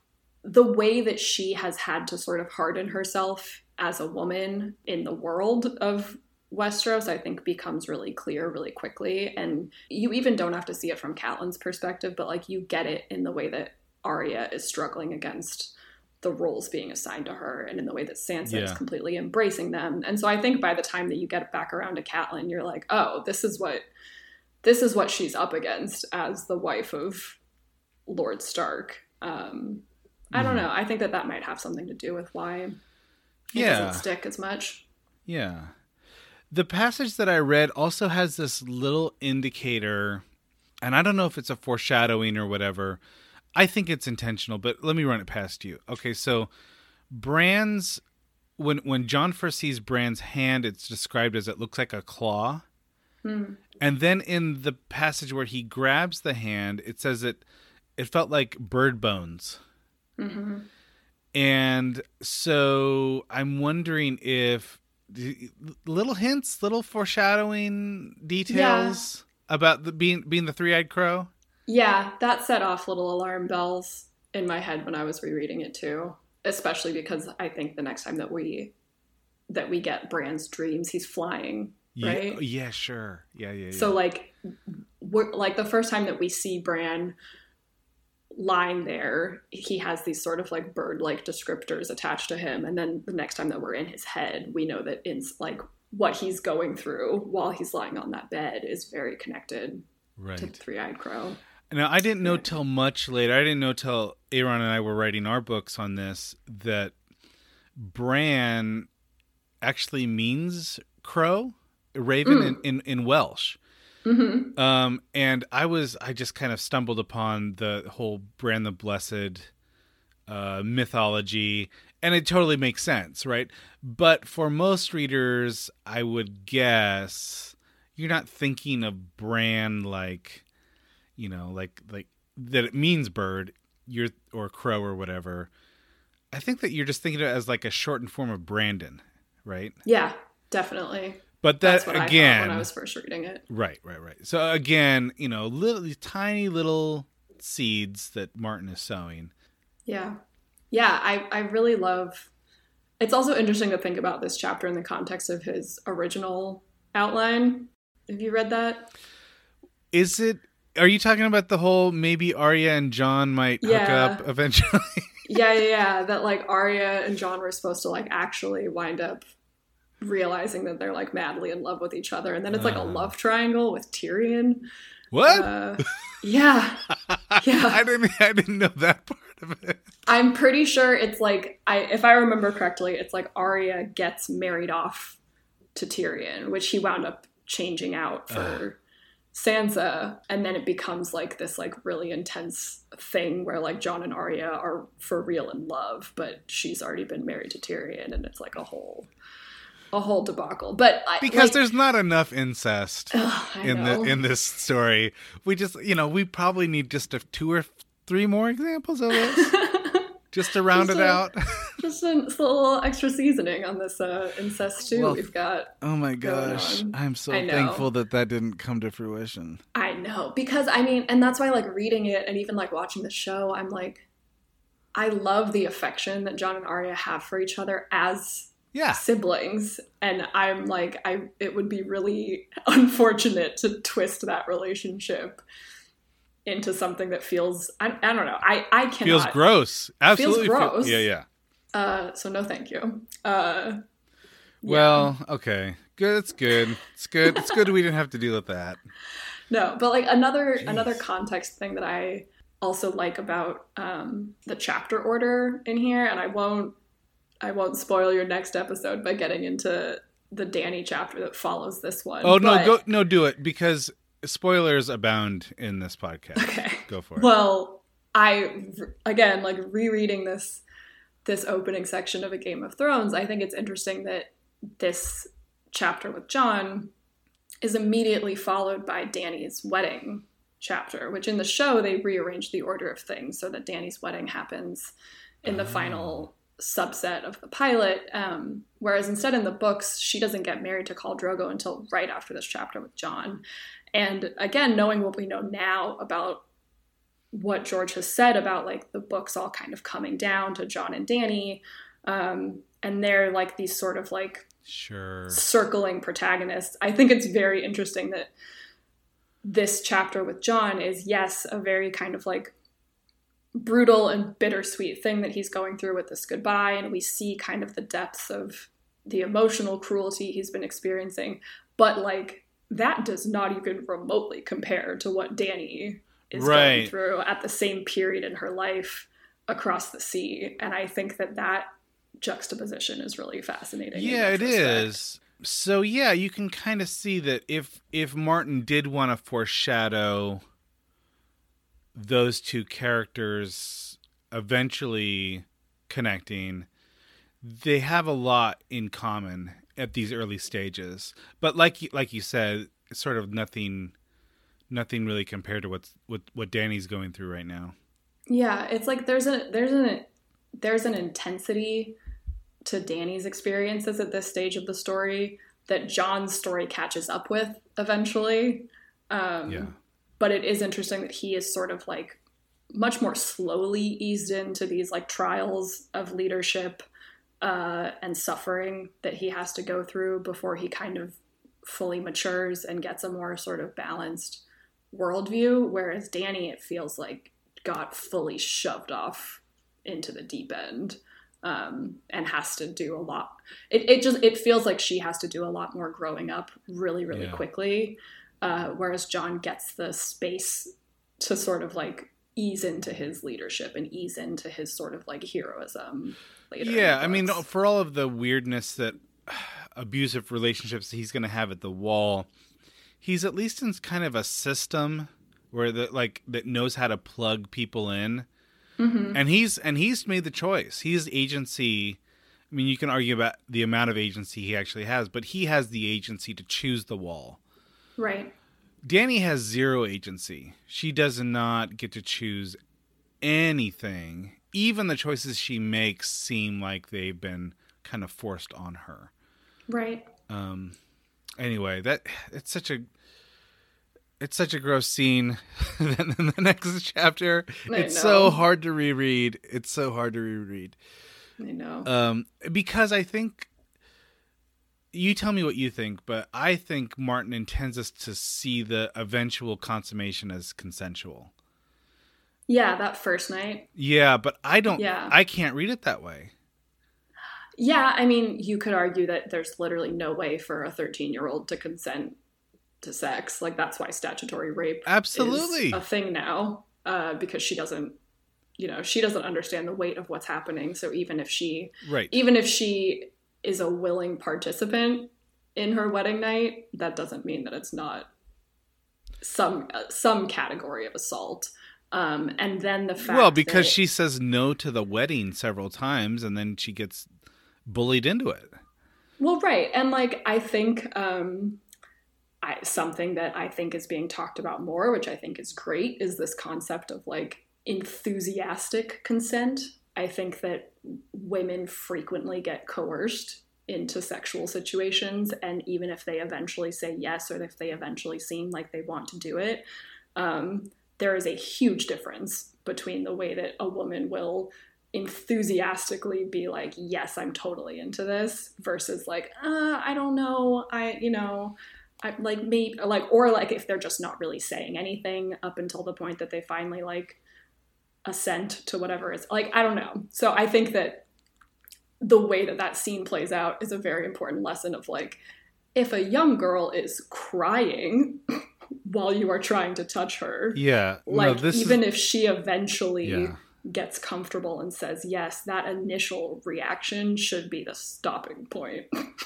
the way that she has had to sort of harden herself as a woman in the world of Westeros, I think becomes really clear really quickly. And you even don't have to see it from Catelyn's perspective, but like you get it in the way that Arya is struggling against the roles being assigned to her, and in the way that Sansa
Yeah.
is completely embracing them. And so I think by the time that you get back around to Catelyn, you're like, oh, this is what this is what she's up against as the wife of Lord Stark. Um, I don't know. I think that that might have something to do with why it
Yeah.
doesn't stick as much.
Yeah. The passage that I read also has this little indicator, and I don't know if it's a foreshadowing or whatever. I think it's intentional, but let me run it past you. Okay, so Bran's, when when Jon first sees Bran's hand, it's described as it looks like a claw.
Hmm.
And then in the passage where he grabs the hand, it says it it felt like bird bones.
Mm-hmm.
And so I'm wondering if little hints, little foreshadowing details about the being being the three-eyed crow.
Yeah, that set off little alarm bells in my head when I was rereading it too, especially because I think the next time that we that we get Bran's dreams, he's flying, right?
Yeah, yeah, sure. Yeah, yeah, yeah.
So like we're like the first time that we see Bran lying there, he has these sort of like bird-like descriptors attached to him, and then the next time that we're in his head, we know that it's like what he's going through while he's lying on that bed is very connected
right.
to the three-eyed crow.
Now, I didn't know till much later. I didn't know till Aaron and I were writing our books on this that Bran actually means crow, raven
Mm.
in, in, in Welsh.
Mm-hmm.
Um, and I was, I just kind of stumbled upon the whole Bran the Blessed uh, mythology, and it totally makes sense, right? But for most readers, I would guess you're not thinking of Bran like, you know, like like that it means bird, you're or crow or whatever. I think that you're just thinking of it as like a shortened form of Brandon, right?
Yeah, definitely.
But that,
That's what
again,
I thought when I was first reading it.
Right, right, right. So again, you know, little these tiny little seeds that Martin is sowing.
Yeah. Yeah, I, I really love... It's also interesting to think about this chapter in the context of his original outline. Have you read that?
Is it... Are you talking about the whole maybe Arya and Jon might hook
Yeah.
up eventually?
Yeah, yeah, yeah. That, like, Arya and Jon were supposed to, like, actually wind up realizing that they're, like, madly in love with each other. And then it's, like, a
Uh.
love triangle with Tyrion.
What?
Uh, yeah. Yeah.
I didn't I didn't know that part of it.
I'm pretty sure it's, like, I if I remember correctly, it's, like, Arya gets married off to Tyrion, which he wound up changing out for... Sansa, and then it becomes like this like really intense thing where like Jon and Arya are for real in love, but she's already been married to Tyrion, and it's like a whole a whole debacle. But I,
Because
like,
there's not enough incest
ugh, I
in
know.
the in this story. We just, you know, we probably need just a two or three more examples of this just to round
Just
it
a-
out.
just a, just a little extra seasoning on this uh, incest too.
Well,
We've got.
Oh my
going
gosh.
on.
I'm so
I know.
thankful that that didn't come to fruition.
I know, because I mean, and that's why like reading it and even like watching the show, I'm like, I love the affection that Jon and Arya have for each other as
Yeah.
siblings, and I'm like, I it would be really unfortunate to twist that relationship into something that feels I, I don't know I I cannot
Feels gross. Absolutely. feel-
gross.
yeah, yeah.
uh so no thank you uh
Well, okay. Good. It's good. It's good. It's good we didn't have to deal with that.
No, but like another another context thing that I also like about um, the chapter order in here, and I won't I won't spoil your next episode by getting into the Dany chapter that follows this one.
Oh no,
but-
go no, do it because spoilers abound in this podcast.
Okay.
Go for it.
Well, I again like rereading this this opening section of A Game of Thrones, I think it's interesting that this chapter with Jon is immediately followed by Dany's wedding chapter, which in the show they rearranged the order of things so that Dany's wedding happens in the
Oh.
final subset of the pilot, um, whereas instead in the books she doesn't get married to Khal Drogo until right after this chapter with Jon. And again, knowing what we know now about what George has said about like the books all kind of coming down to Jon and Dany, um, and they're like these sort of like
Sure.
circling protagonists. I think it's very interesting that this chapter with Jon is, yes, a very kind of like brutal and bittersweet thing that he's going through with this goodbye, and we see kind of the depths of the emotional cruelty he's been experiencing, but like that does not even remotely compare to what Dany is going
Right.
through at the same period in her life across the sea. And I think that that juxtaposition is really fascinating. in
Yeah, it
retrospect.
is. So yeah, you can kind of see that if if Martin did want to foreshadow those two characters eventually connecting, they have a lot in common at these early stages. But like you- like you said, it's sort of nothing nothing really compared to what's what what Dany's going through right now.
Yeah, it's like there's a there's an there's an intensity to Dany's experiences at this stage of the story that Jon's story catches up with eventually. Um,
Yeah.
But it is interesting that he is sort of like much more slowly eased into these like trials of leadership uh, and suffering that he has to go through before he kind of fully matures and gets a more sort of balanced worldview. Whereas Dany, it feels like, got fully shoved off into the deep end um, and has to do a lot. It, it just, it feels like she has to do a lot more growing up really, really
Yeah.
quickly. Uh, whereas Jon gets the space to sort of like ease into his leadership and ease into his sort of like heroism later. in
Yeah,
the
I mean,
books.
for all of the weirdness that abusive relationships he's going to have at the Wall, he's at least in kind of a system where the like that knows how to plug people in,
Mm-hmm.
and he's and he's made the choice. He's agency. I mean, you can argue about the amount of agency he actually has, but he has the agency to choose the Wall.
Right.
Dany has zero agency. She does not get to choose anything. Even the choices she makes seem like they've been kind of forced on her.
Right.
Um. Anyway, that it's such a it's such a gross scene. Then in the next chapter,
I
it's
know.
so hard to reread. It's so hard to reread.
I know.
Um, because I think. You tell me what you think, but I think Martin intends us to see the eventual consummation as consensual.
Yeah, that first night.
Yeah, but I don't.
Yeah.
I can't read it that way.
Yeah, I mean, you could argue that there's literally no way for a thirteen-year-old to consent to sex. Like, that's why statutory rape
Absolutely.
is a thing now, uh, because she doesn't, you know, she doesn't understand the weight of what's happening. So even if she,
Right.
even if she is a willing participant in her wedding night, that doesn't mean that it's not some uh, some category of assault. Um, and then the fact
Well, because
that,
she says no to the wedding several times, and then she gets bullied into it.
well, right, and like I think um, I, something that I think is being talked about more, which I think is great, is this concept of like enthusiastic consent. I think that women frequently get coerced into sexual situations, and even if they eventually say yes, or if they eventually seem like they want to do it, um, there is a huge difference between the way that a woman will enthusiastically be like, yes, I'm totally into this, versus like, uh, I don't know, I, you know, I like maybe like, or like if they're just not really saying anything up until the point that they finally like assent to whatever it's like, I don't know. So I think that the way that that scene plays out is a very important lesson of like, if a young girl is crying while you are trying to touch her,
Yeah.
like
no, this
even
is...
if she eventually
Yeah.
gets comfortable and says yes, that initial reaction should be the stopping point.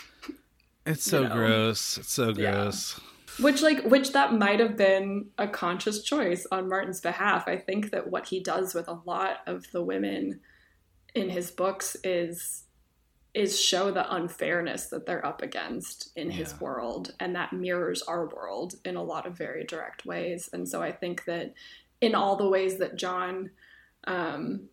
It's so
you know.
gross. It's so
Yeah.
gross.
Which, like, which that might have been a conscious choice on Martin's behalf. I think that what he does with a lot of the women in his books is is show the unfairness that they're up against in his
Yeah.
world, and that mirrors our world in a lot of very direct ways. And so I think that in all the ways that John, um,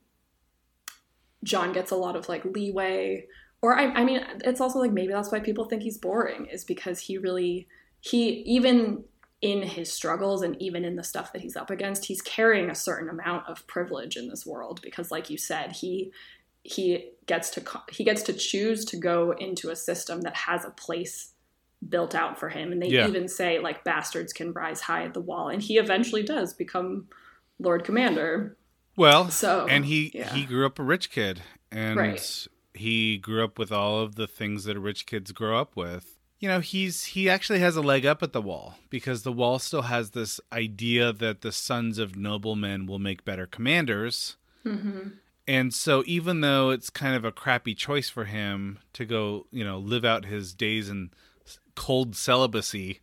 John gets a lot of like leeway, or I, I mean, it's also like maybe that's why people think he's boring, is because he really. He, even in his struggles and even in the stuff that he's up against, he's carrying a certain amount of privilege in this world because, like you said, he he gets to he gets to choose to go into a system that has a place built out for him. And they
Yeah.
even say, like, bastards can rise high at the wall. And he eventually does become Lord Commander.
Well,
So,
and he
yeah.
he grew up a rich kid, and
Right.
he grew up with all of the things that rich kids grow up with. You know, he's he actually has a leg up at the Wall, because the Wall still has this idea that the sons of noblemen will make better commanders.
Mm-hmm.
And so even though it's kind of a crappy choice for him to go, you know, live out his days in cold celibacy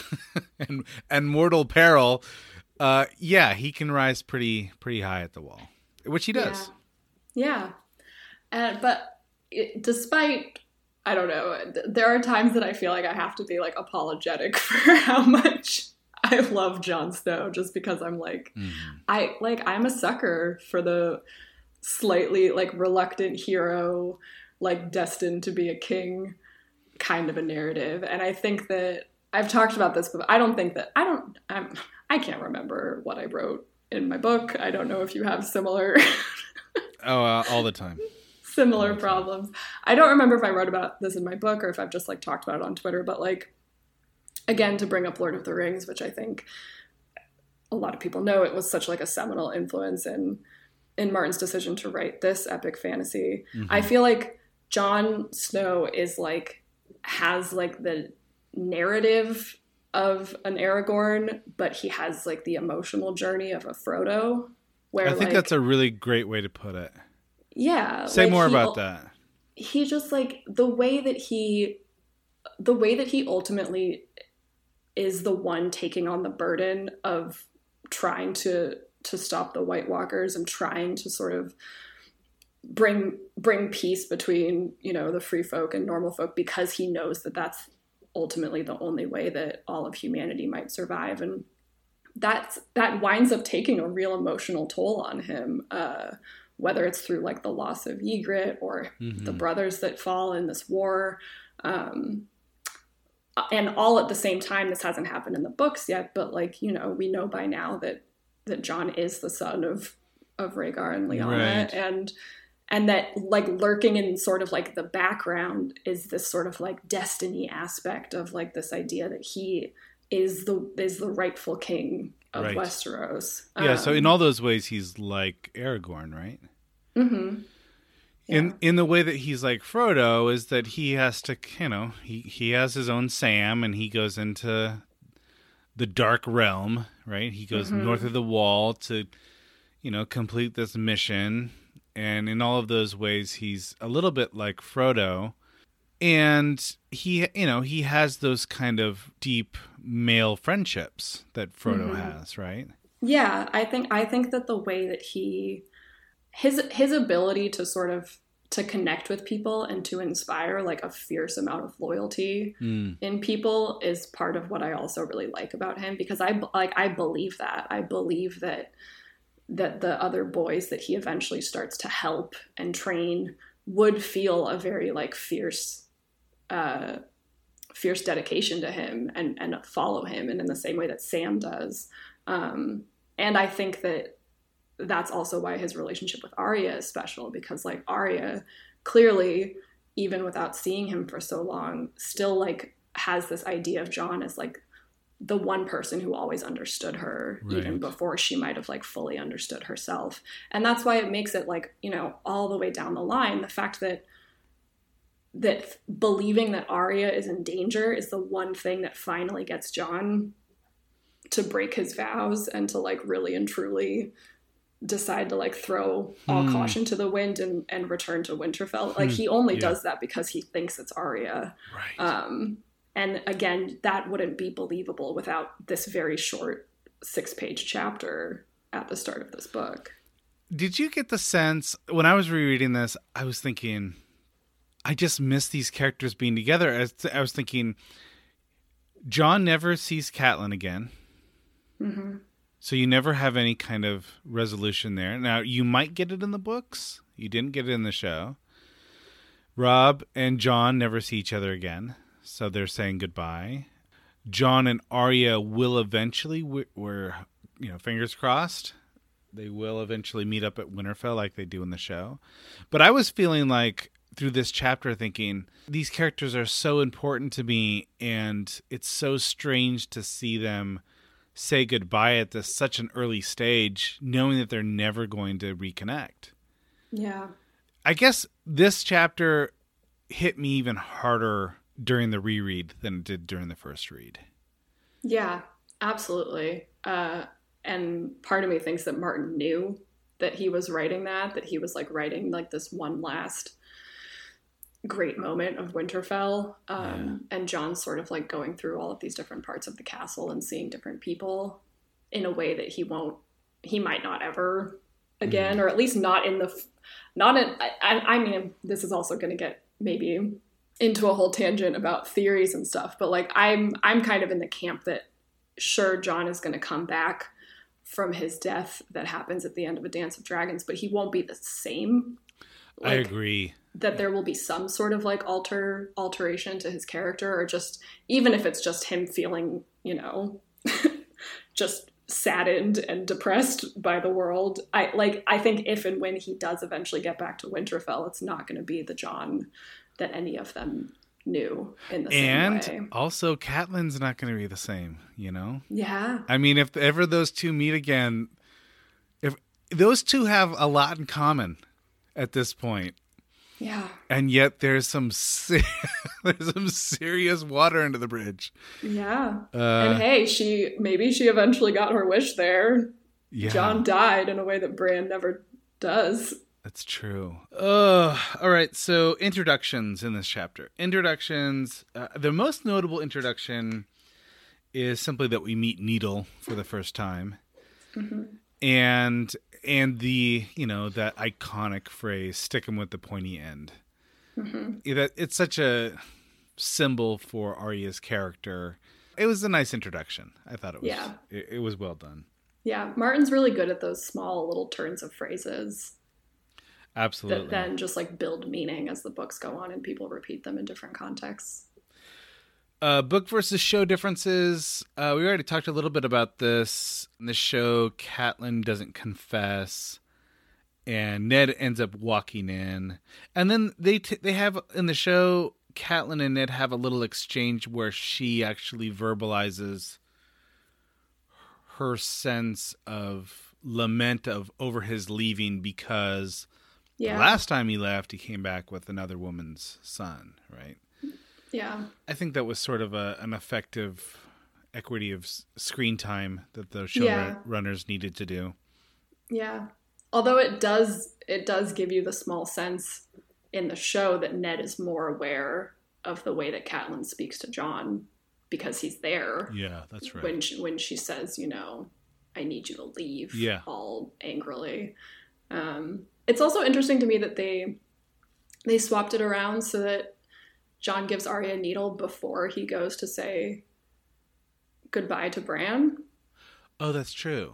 and and mortal peril, uh, yeah, he can rise pretty pretty high at the Wall, which he does.
Yeah. yeah. Uh, but it, despite... I don't know. There are times that I feel like I have to be like apologetic for how much I love Jon Snow, just because I'm like,
Mm-hmm.
I like I'm a sucker for the slightly like reluctant hero, like destined to be a king kind of a narrative. And I think that I've talked about this, but I don't think that I don't I'm I can't remember what I wrote in my book. I don't know if you have similar
Oh, uh, all the time.
similar problems. I don't remember if I wrote about this in my book or if I've just like talked about it on Twitter, but like, again, to bring up Lord of the Rings, which I think a lot of people know, it was such like a seminal influence in in Martin's decision to write this epic fantasy.
Mm-hmm.
I feel like Jon Snow is like has like the narrative of an Aragorn, but he has like the emotional journey of a Frodo. Where
I think
like,
that's a really great way to put it.
yeah.
Say
like,
more
he-
about that.
He just like the way that he the way that he ultimately is the one taking on the burden of trying to to stop the White Walkers and trying to sort of bring bring peace between, you know, the free folk and normal folk, because he knows that that's ultimately the only way that all of humanity might survive. And that's that winds up taking a real emotional toll on him, uh whether it's through like the loss of Ygritte or
Mhm.
the brothers that fall in this war. Um, and all at the same time, this hasn't happened in the books yet, but like, you know, we know by now that, that Jon is the son of, of Rhaegar and Lyanna. Right. And, and that like lurking in sort of like the background is this sort of like destiny aspect of like this idea that he is the, is the rightful king of right. Westeros.
Yeah.
Um,
so in all those ways, he's like Aragorn, right?
Mm-hmm. Yeah.
In in the way that he's like Frodo is that he has to, you know, he, he has his own Sam and he goes into the Dark Realm, right? He goes mm-hmm. north of the Wall to, you know, complete this mission. And in all of those ways, he's a little bit like Frodo. And he, you know, he has those kind of deep male friendships that Frodo mm-hmm. has, right?
Yeah, I think I think that the way that he his his ability to sort of to connect with people and to inspire like a fierce amount of loyalty mm. in people is part of what I also really like about him, because I like I believe that. I believe that that the other boys that he eventually starts to help and train would feel a very like fierce uh fierce dedication to him and and follow him, and in the same way that Sam does. Um and I think that that's also why his relationship with Arya is special, because like Arya clearly, even without seeing him for so long, still like has this idea of Jon as like the one person who always understood her, right. even before she might have like fully understood herself. And that's why it makes it like, you know, all the way down the line, the fact that that believing that Arya is in danger is the one thing that finally gets Jon to break his vows and to like really and truly decide to like throw all hmm. caution to the wind and, and return to Winterfell. Like he only yeah. does that because he thinks it's Arya.
Right.
Um, and again, that wouldn't be believable without this very short six page chapter at the start of this book.
Did you get the sense when I was rereading this, I was thinking, I just miss these characters being together. I was, I was thinking, Jon never sees Catelyn again.
Mm-hmm.
So you never have any kind of resolution there. Now, you might get it in the books. You didn't get it in the show. Robb and Jon never see each other again, so they're saying goodbye. Jon and Arya will eventually, we're, you know, fingers crossed, they will eventually meet up at Winterfell like they do in the show. But I was feeling like, through this chapter, thinking, these characters are so important to me, and it's so strange to see them say goodbye at this such an early stage, knowing that they're never going to reconnect.
Yeah.
I guess this chapter hit me even harder during the reread than it did during the first read.
Yeah, absolutely. Uh, and part of me thinks that Martin knew that he was writing that, that he was like writing like this one last great moment of Winterfell, um, yeah. and Jon's sort of like going through all of these different parts of the castle and seeing different people in a way that he won't, he might not ever again, mm. or at least not in the, not in, I, I mean, this is also going to get maybe into a whole tangent about theories and stuff, but like I'm, I'm kind of in the camp that sure, Jon is going to come back from his death that happens at the end of A Dance of Dragons, but he won't be the same.
Like, I agree.
That there will be some sort of like alter alteration to his character, or just even if it's just him feeling, you know, just saddened and depressed by the world. I like I think if and when he does eventually get back to Winterfell, it's not going to be the Jon that any of them knew in the
and
same way.
And also Catelyn's not going to be the same, you know?
Yeah.
I mean, if ever those two meet again, if those two have a lot in common at this point.
Yeah.
And yet there's some se- there's some serious water under the bridge.
Yeah.
Uh,
and hey, she maybe she eventually got her wish there.
Yeah.
Jon died in a way that Bran never does.
That's true. Uh, all right, so introductions in this chapter. Introductions. Uh, the most notable introduction is simply that we meet Needle for the first time.
Mm-hmm.
And and the, you know, that iconic phrase, stick 'em with the pointy end.
Mm-hmm.
That it's such a symbol for Arya's character. It was a nice introduction. I thought it was
yeah.
it, it was well done.
Yeah, Martin's really good at those small little turns of phrases.
Absolutely.
that then just like build meaning as the books go on and people repeat them in different contexts.
Uh, book versus show differences. Uh, we already talked a little bit about this. In the show, Catelyn doesn't confess, and Ned ends up walking in. And then they t- they have in the show, Catelyn and Ned have a little exchange where she actually verbalizes her sense of lament of over his leaving because
Yeah.
the last time he left, he came back with another woman's son, right?
Yeah.
I think that was sort of a, an effective equity of s- screen time that the
Yeah.
showrunners needed to do.
Yeah. Although it does it does give you the small sense in the show that Ned is more aware of the way that Catelyn speaks to Jon because he's there.
Yeah, that's right.
When she, when she says, you know, I need you to leave,
Yeah.
all angrily. Um, it's also interesting to me that they they swapped it around so that Jon gives Arya a needle before he goes to say goodbye to Bran.
Oh, that's true.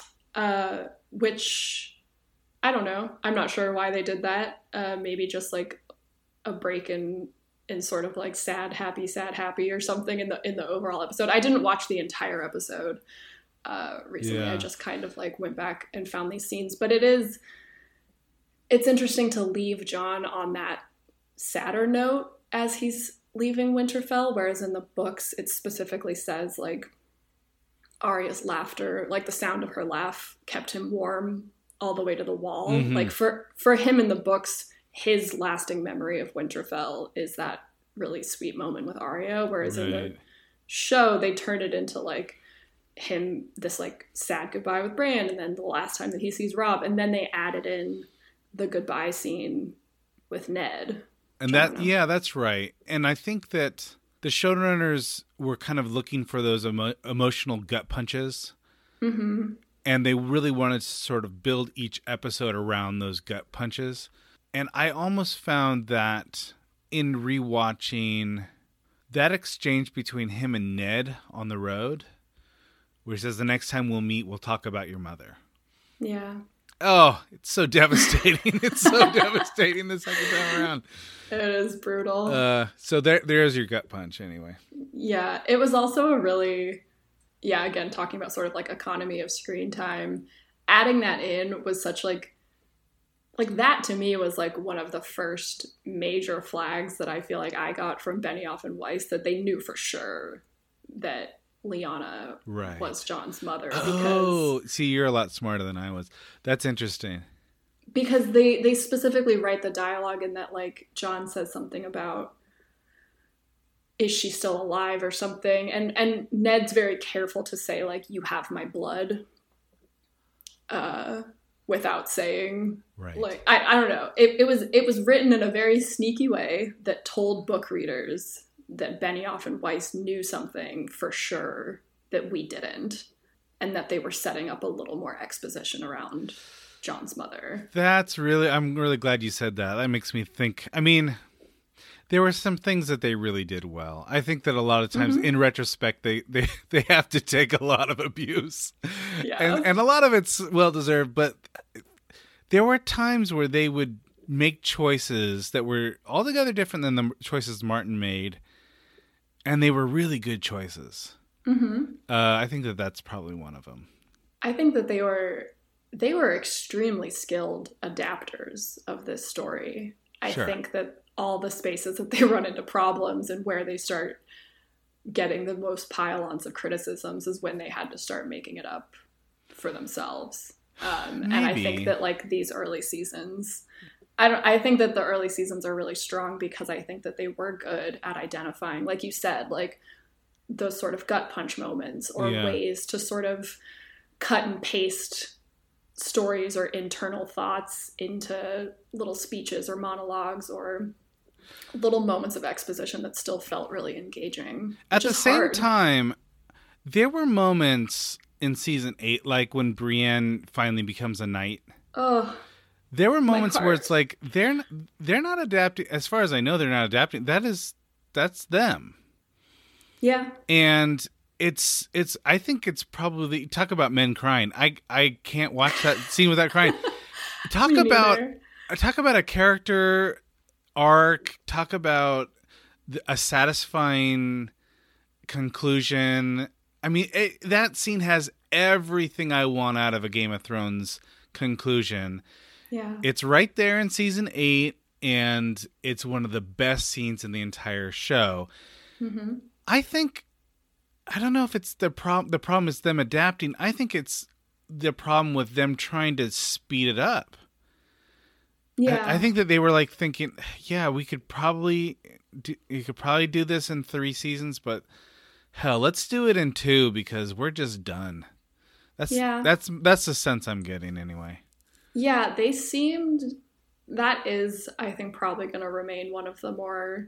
Uh, which I don't know. I'm not sure why they did that. Uh, maybe just like a break in in sort of like sad, happy, sad, happy or something in the in the overall episode. I didn't watch the entire episode uh, recently.
Yeah.
I just kind of like went back and found these scenes. But it is it's interesting to leave Jon on that sadder note as he's leaving Winterfell, whereas in the books it specifically says like Arya's laughter, like the sound of her laugh kept him warm all the way to the wall.
Mhm.
Like for for him in the books, his lasting memory of Winterfell is that really sweet moment with Arya, whereas in the
Right.
show they turned it into like him this like sad goodbye with Bran and then the last time that he sees Robb, and then they added in the goodbye scene with Ned.
And that, yeah, that's right. And I think that the showrunners were kind of looking for those emo- emotional gut punches.
Mm-hmm.
And they really wanted to sort of build each episode around those gut punches. And I almost found that in rewatching that exchange between him and Ned on the road, where he says, the next time we'll meet, we'll talk about your mother.
Yeah.
Oh, it's so devastating. It's so devastating the second time around.
It is brutal.
Uh, so there, there's your gut punch anyway.
Yeah, it was also a really, yeah, again, talking about sort of like economy of screen time, adding that in was such like, like that to me was like one of the first major flags that I feel like I got from Benioff and Weiss that they knew for sure that Lyanna
Right.
was Jon's mother.
Oh, see, you're a lot smarter than I was. That's interesting.
Because they, they specifically write the dialogue in that like Jon says something about, is she still alive or something? And and Ned's very careful to say like, you have my blood, uh, without saying
Right.
like, I, I don't know. It, it was it was written in a very sneaky way that told book readers that Benioff and Weiss knew something for sure that we didn't, and that they were setting up a little more exposition around Jon's mother.
That's really, I'm really glad you said that. That makes me think. I mean, there were some things that they really did well. I think that a lot of times
Mm-hmm.
in retrospect, they, they, they have to take a lot of abuse.
Yeah.
And, and a lot of it's well-deserved, but there were times where they would make choices that were altogether different than the choices Martin made. And they were really good choices.
Mm-hmm.
Uh, I think that that's probably one of them.
I think that they were they were extremely skilled adapters of this story. I
Sure.
think that all the spaces that they run into problems and where they start getting the most pile-ons of criticisms is when they had to start making it up for themselves. Um, and I
Maybe.
think that like these early seasons, I don't. I think that the early seasons are really strong because I think that they were good at identifying, like you said, like those sort of gut punch moments or
Yeah.
ways to sort of cut and paste stories or internal thoughts into little speeches or monologues or little moments of exposition that still felt really engaging.
At
which
the
is
same
hard.
time, there were moments in season eight, like when Brienne finally becomes a knight.
Oh,
There were moments where
heart.
it's like they're n- they're not adapting. As far as I know, they're not adapting. That is that's them.
yeah.
And it's it's I think it's probably, talk about men crying. I I can't watch that scene without crying. Talk
Me
about
neither.
talk about a character arc. Talk about a satisfying conclusion. I mean, it, that scene has everything I want out of a Game of Thrones conclusion.
Yeah.
It's right there in season eight, and it's one of the best scenes in the entire show.
Mm-hmm.
I think, I don't know if it's the problem. The problem is them adapting. I think it's the problem with them trying to speed it up.
Yeah.
I, I think that they were like thinking, yeah, we could probably do, you could probably do this in three seasons, but hell, let's do it in two because we're just done. That's
yeah.
that's that's the sense I'm getting anyway.
Yeah, they seemed, that is, I think, probably going to remain one of the more,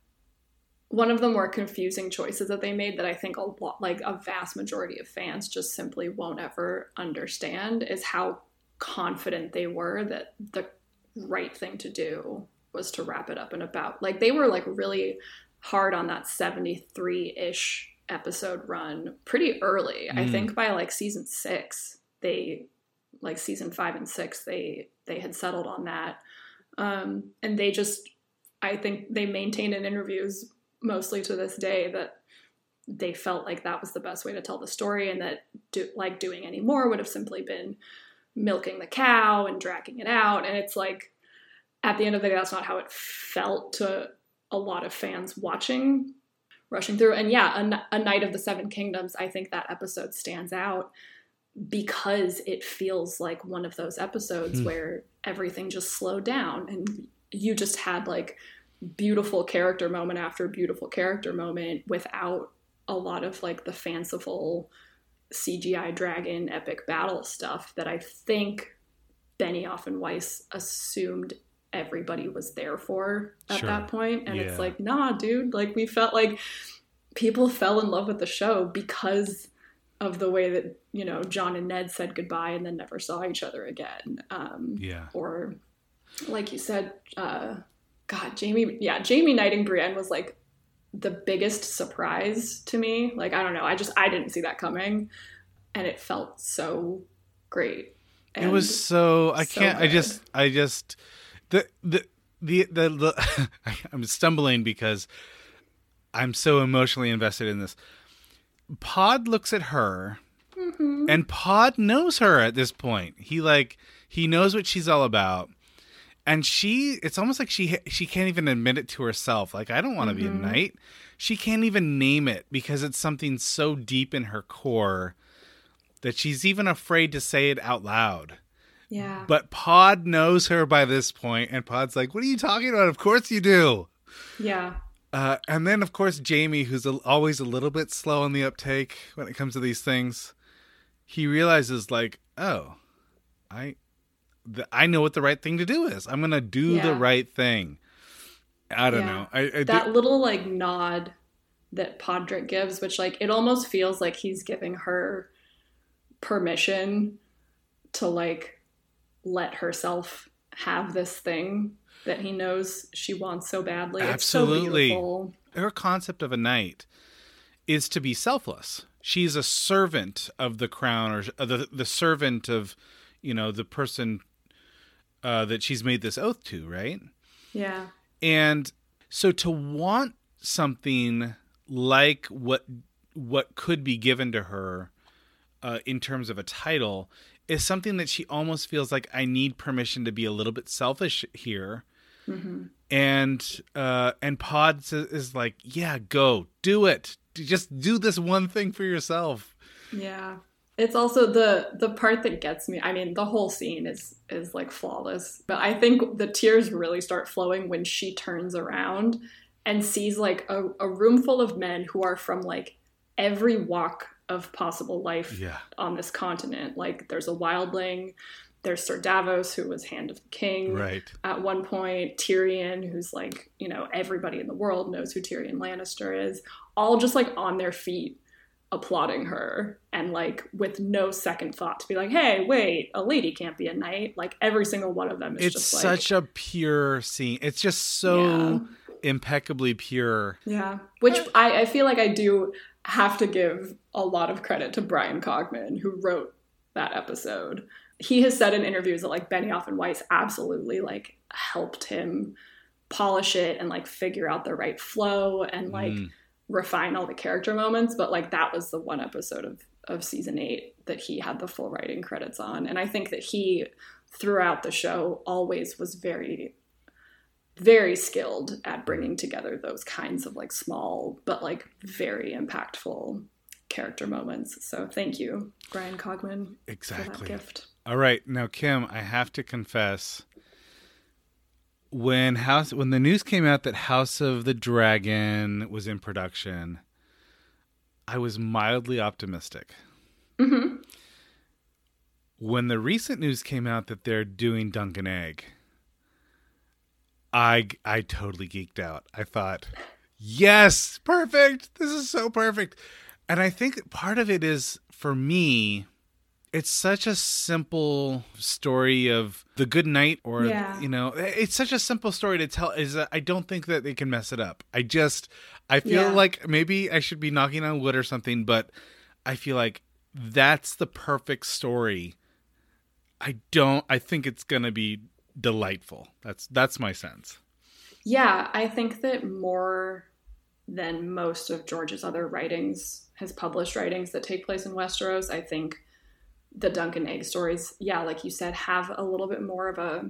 one of the more confusing choices that they made that I think a lot, like a vast majority of fans just simply won't ever understand, is how confident they were that the right thing to do was to wrap it up in about, like they were like really hard on that seventy-three-ish episode run pretty early. Mm. I think by like season six, they like season five and six, they they had settled on that. Um, and they just, I think they maintain in interviews mostly to this day that they felt like that was the best way to tell the story, and that do, like doing any more would have simply been milking the cow and dragging it out. And it's like, at the end of the day, that's not how it felt to a lot of fans watching, rushing through. And yeah, a, a Night of the Seven Kingdoms, I think that episode stands out because it feels like one of those episodes mm. where everything just slowed down and you just had like beautiful character moment after beautiful character moment without a lot of like the fanciful C G I dragon epic battle stuff that I think Benioff and Weiss assumed everybody was there for at
sure.
that point. And
yeah.
it's like, nah, dude, like we felt like people fell in love with the show because of the way that, you know, Jon and Ned said goodbye and then never saw each other again. Um,
yeah.
Or like you said, uh, God, Jamie, yeah, Jamie knighting Brienne was like the biggest surprise to me. Like, I don't know. I just, I didn't see that coming, and it felt so great.
It was so, I
so
can't,
good.
I just, I just, the, the, the, the, the I'm stumbling because I'm so emotionally invested in this. Pod looks at her, mm-hmm. and Pod knows her at this point. He like, he knows what she's all about. And she, it's almost like she she can't even admit it to herself. Like, I don't want to mm-hmm. be a knight. She can't even name it because it's something so deep in her core that she's even afraid to say it out loud.
Yeah.
But Pod knows her by this point, and Pod's like, what are you talking about? Of course you do.
Yeah.
Uh, and then, of course, Jamie, who's a, always a little bit slow on the uptake when it comes to these things, he realizes, like, oh, I... I know what the right thing to do is. I'm going to do
yeah.
the right thing. I don't
yeah.
know. I, I
that
did...
little like nod that Podrick gives, which like it almost feels like he's giving her permission to like let herself have this thing that he knows she wants so badly.
Absolutely.
It's so beautiful.
Her concept of a knight is to be selfless. She's a servant of the crown, or uh, the the servant of, you know, the person Uh, that she's made this oath to, right?
Yeah.
And so to want something like what what could be given to her uh, in terms of a title is something that she almost feels like, I need permission to be a little bit selfish here. Mm-hmm. And uh, and Pod is like, yeah, go, do it. Just do this one thing for yourself.
Yeah. It's also the the part that gets me. I mean, the whole scene is is like flawless, but I think the tears really start flowing when she turns around and sees like a, a room full of men who are from like every walk of possible life
yeah.
on this continent. Like there's a wildling, there's Sir Davos, who was Hand of the King
right.
at one point, Tyrion, who's like, you know, everybody in the world knows who Tyrion Lannister is, all just like on their feet applauding her, and like with no second thought to be like, hey, wait, a lady can't be a knight. Like every single one of them is
it's
just like,
such a pure scene. It's just so yeah. impeccably pure.
Yeah. Which I, I feel like I do have to give a lot of credit to Brian Cogman, who wrote that episode. he has said in interviews that like Benioff and Weiss absolutely like helped him polish it and like figure out the right flow and like mm. refine all the character moments. But like that was the one episode of, of season eight that he had the full writing credits on. And I think that he throughout the show always was very, very skilled at bringing together those kinds of like small, but like very impactful character moments. So thank you, Brian Cogman,
exactly.
for that gift.
All right, now Kim, I have to confess, when House when the news came out that House of the Dragon was in production, I was mildly optimistic.
Mm-hmm.
When the recent news came out that they're doing Dunk and Egg, I I totally geeked out. I thought, yes, perfect. This is so perfect. And I think part of it is, for me, it's such a simple story of the good night, or, yeah. you know, it's such a simple story to tell, is that I don't think that they can mess it up. I just, I feel yeah. like maybe I should be knocking on wood or something, but I feel like that's the perfect story. I don't, I think it's going to be delightful. That's, that's my sense.
Yeah. I think that more than most of George's other writings, his published writings that take place in Westeros, I think the Dunk and Egg stories, yeah, like you said, have a little bit more of a,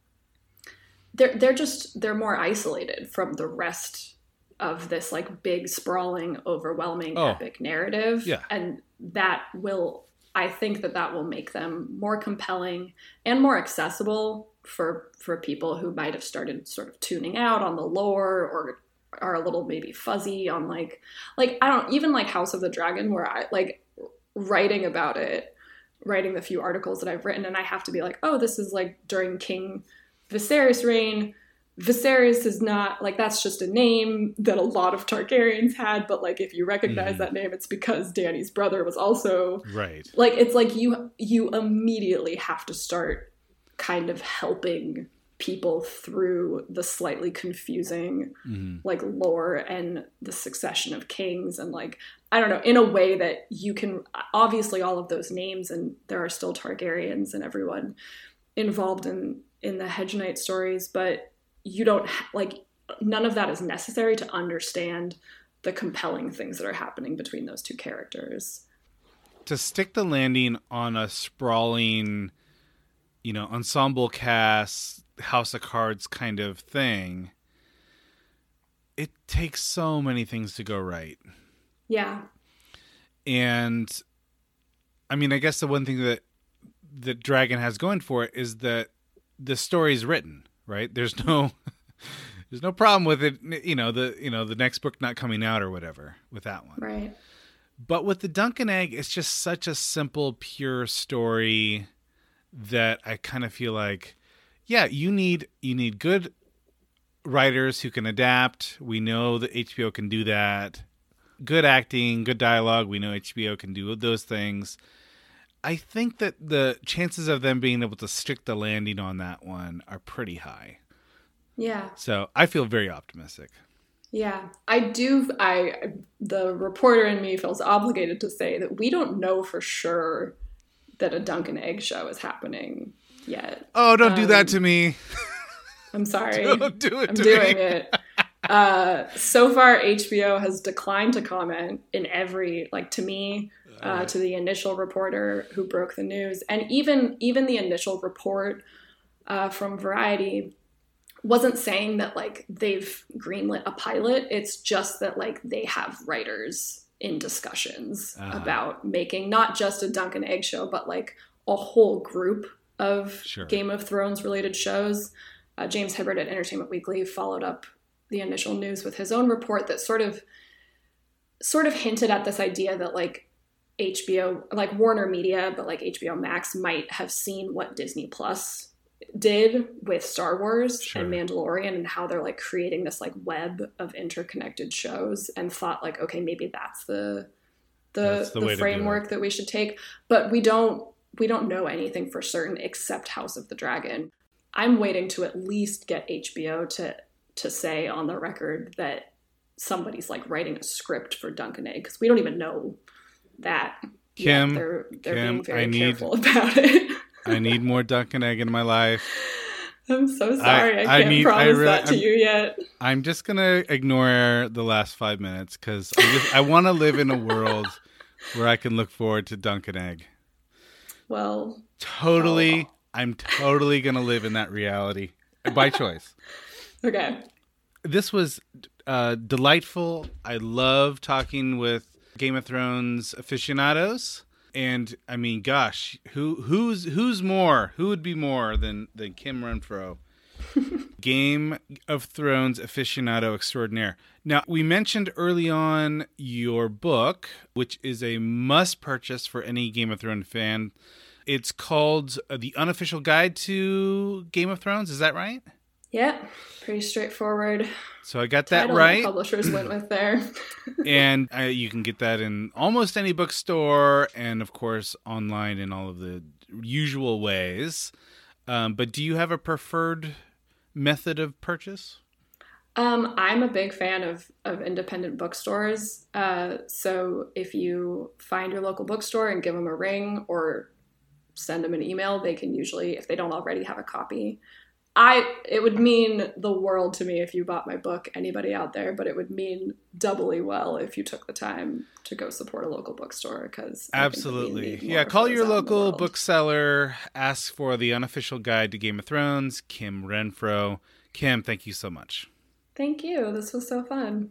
they're, they're just, they're more isolated from the rest of this like big, sprawling, overwhelming, oh, epic narrative.
Yeah.
And that will, I think that that will make them more compelling and more accessible for, for people who might have started sort of tuning out on the lore, or are a little maybe fuzzy on like, like, I don't, even like House of the Dragon, where I like writing about it, writing the few articles that I've written, and I have to be like, oh, this is like during King Viserys' reign. Viserys is not, like, that's just a name that a lot of Targaryens had, but like if you recognize mm. that name, it's because Dany's brother was also
right.
Like, it's like you you immediately have to start kind of helping people through the slightly confusing mm. like lore and the succession of kings, and like, I don't know, in a way that you can, obviously all of those names, and there are still Targaryens and everyone involved in, in the Hedge Knight stories, but you don't, like, none of that is necessary to understand the compelling things that are happening between those two characters.
To stick the landing on a sprawling, you know, ensemble cast, House of Cards kind of thing, it takes so many things to go right.
Yeah.
And I mean, I guess the one thing that that Dragon has going for it is that the story is written, right? There's no there's no problem with it, you know, the you know, the next book not coming out or whatever with that one.
Right.
But with the Dunk and Egg, it's just such a simple, pure story that I kind of feel like, yeah, you need you need good writers who can adapt. We know that H B O can do that. Good acting, good dialogue. We know H B O can do those things. I think that the chances of them being able to stick the landing on that one are pretty high.
Yeah.
So I feel very optimistic.
Yeah, I do. I the reporter in me feels obligated to say that we don't know for sure that a Dunk and Egg show is happening yet.
Oh, don't um, do that to me.
I'm sorry.
Don't do it
I'm
to
doing
me.
it. Uh, so far, H B O has declined to comment in every, like, to me, uh, right. to the initial reporter who broke the news. And even even the initial report uh, from Variety wasn't saying that, like, they've greenlit a pilot. It's just that, like, they have writers in discussions uh-huh. about making not just a Dunk and Egg show, but, like, a whole group of
sure.
Game of Thrones related shows. Uh, James Hibbert at Entertainment Weekly followed up the initial news with his own report that sort of sort of hinted at this idea that, like, H B O, like Warner Media, but like H B O Max might have seen what Disney Plus did with Star Wars
sure.
and Mandalorian, and how they're like creating this like web of interconnected shows, and thought like, okay, maybe that's the the,
that's the,
the framework that we should take. But we don't we don't know anything for certain except House of the Dragon. I'm waiting to at least get H B O to to say on the record that somebody's like writing a script for Dunk and Egg, because we don't even know that.
Kim,
yet. They're they're
Kim,
being very
I need,
careful about it.
I need more Dunk and Egg in my life.
I'm so sorry. I,
I,
can't
I need,
promise
I re-
that to
I'm,
you yet.
I'm just gonna ignore the last five minutes because I just I want to live in a world where I can look forward to Dunk and Egg.
Well,
totally.
Oh.
I'm totally gonna live in that reality by choice.
Okay.
This was uh, delightful. I love talking with Game of Thrones aficionados. And I mean, gosh, who who's who's more? Who would be more than than Kim Renfro, Game of Thrones aficionado extraordinaire? Now, we mentioned early on your book, which is a must purchase for any Game of Thrones fan. It's called uh, The Unofficial Guide to Game of Thrones. Is that right?
Yeah, pretty straightforward.
So I got that
Title
right.
The publishers went with there.
And uh, you can get that in almost any bookstore and, of course, online in all of the usual ways. Um, but do you have a preferred method of purchase?
Um, I'm a big fan of, of independent bookstores. Uh, so if you find your local bookstore and give them a ring or send them an email, they can usually, if they don't already have a copy, I it would mean the world to me if you bought my book, anybody out there, but it would mean doubly well if you took the time to go support a local bookstore because
absolutely. Yeah, call your local bookseller, ask for The Unofficial Guide to Game of Thrones, Kim Renfro. Kim, thank you so much.
Thank you. This was so fun.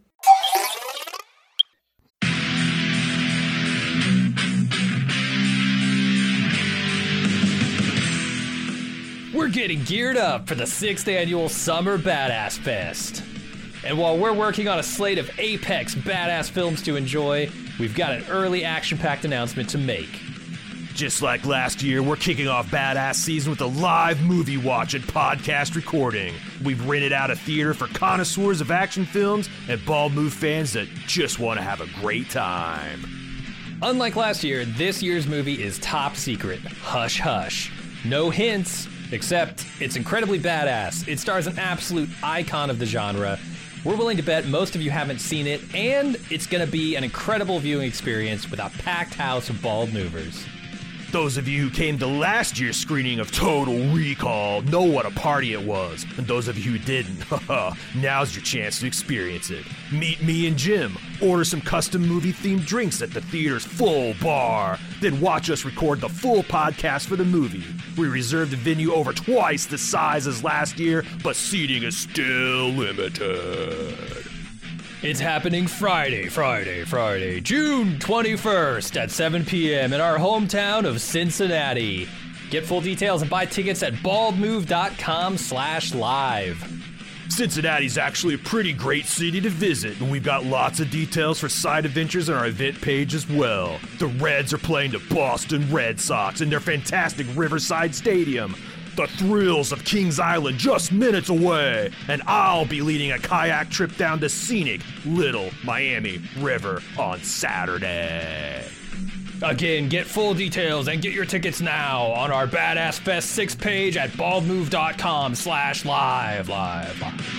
We're getting geared up for the sixth annual Summer Badass Fest. And while we're working on a slate of apex badass films to enjoy, we've got an early action-packed announcement to make.
Just like last year, we're kicking off Badass Season with a live movie watch and podcast recording. We've rented out a theater for connoisseurs of action films and Bald Move fans that just want to have a great time.
Unlike last year, this year's movie is top secret. Hush hush. No hints. Except, it's incredibly badass. It stars an absolute icon of the genre. We're willing to bet most of you haven't seen it, and it's going to be an incredible viewing experience with a packed house of bald movers.
Those of you who came to last year's screening of Total Recall know what a party it was. And those of you who didn't, now's your chance to experience it. Meet me and Jim, order some custom movie-themed drinks at the theater's full bar, then watch us record the full podcast for the movie. We reserved the venue over twice the size as last year, but seating is still limited.
It's happening Friday, Friday, Friday, June twenty-first at seven p.m. in our hometown of Cincinnati. Get full details and buy tickets at baldmove.com slash live.
Cincinnati's actually a pretty great city to visit, and we've got lots of details for side adventures on our event page as well. The Reds are playing the Boston Red Sox in their fantastic Riverside Stadium. The thrills of Kings Island just minutes away, and I'll be leading a kayak trip down to scenic Little Miami River on Saturday.
Again, get full details and get your tickets now on our Badass Fest six page at baldmove.com slash live, live, live.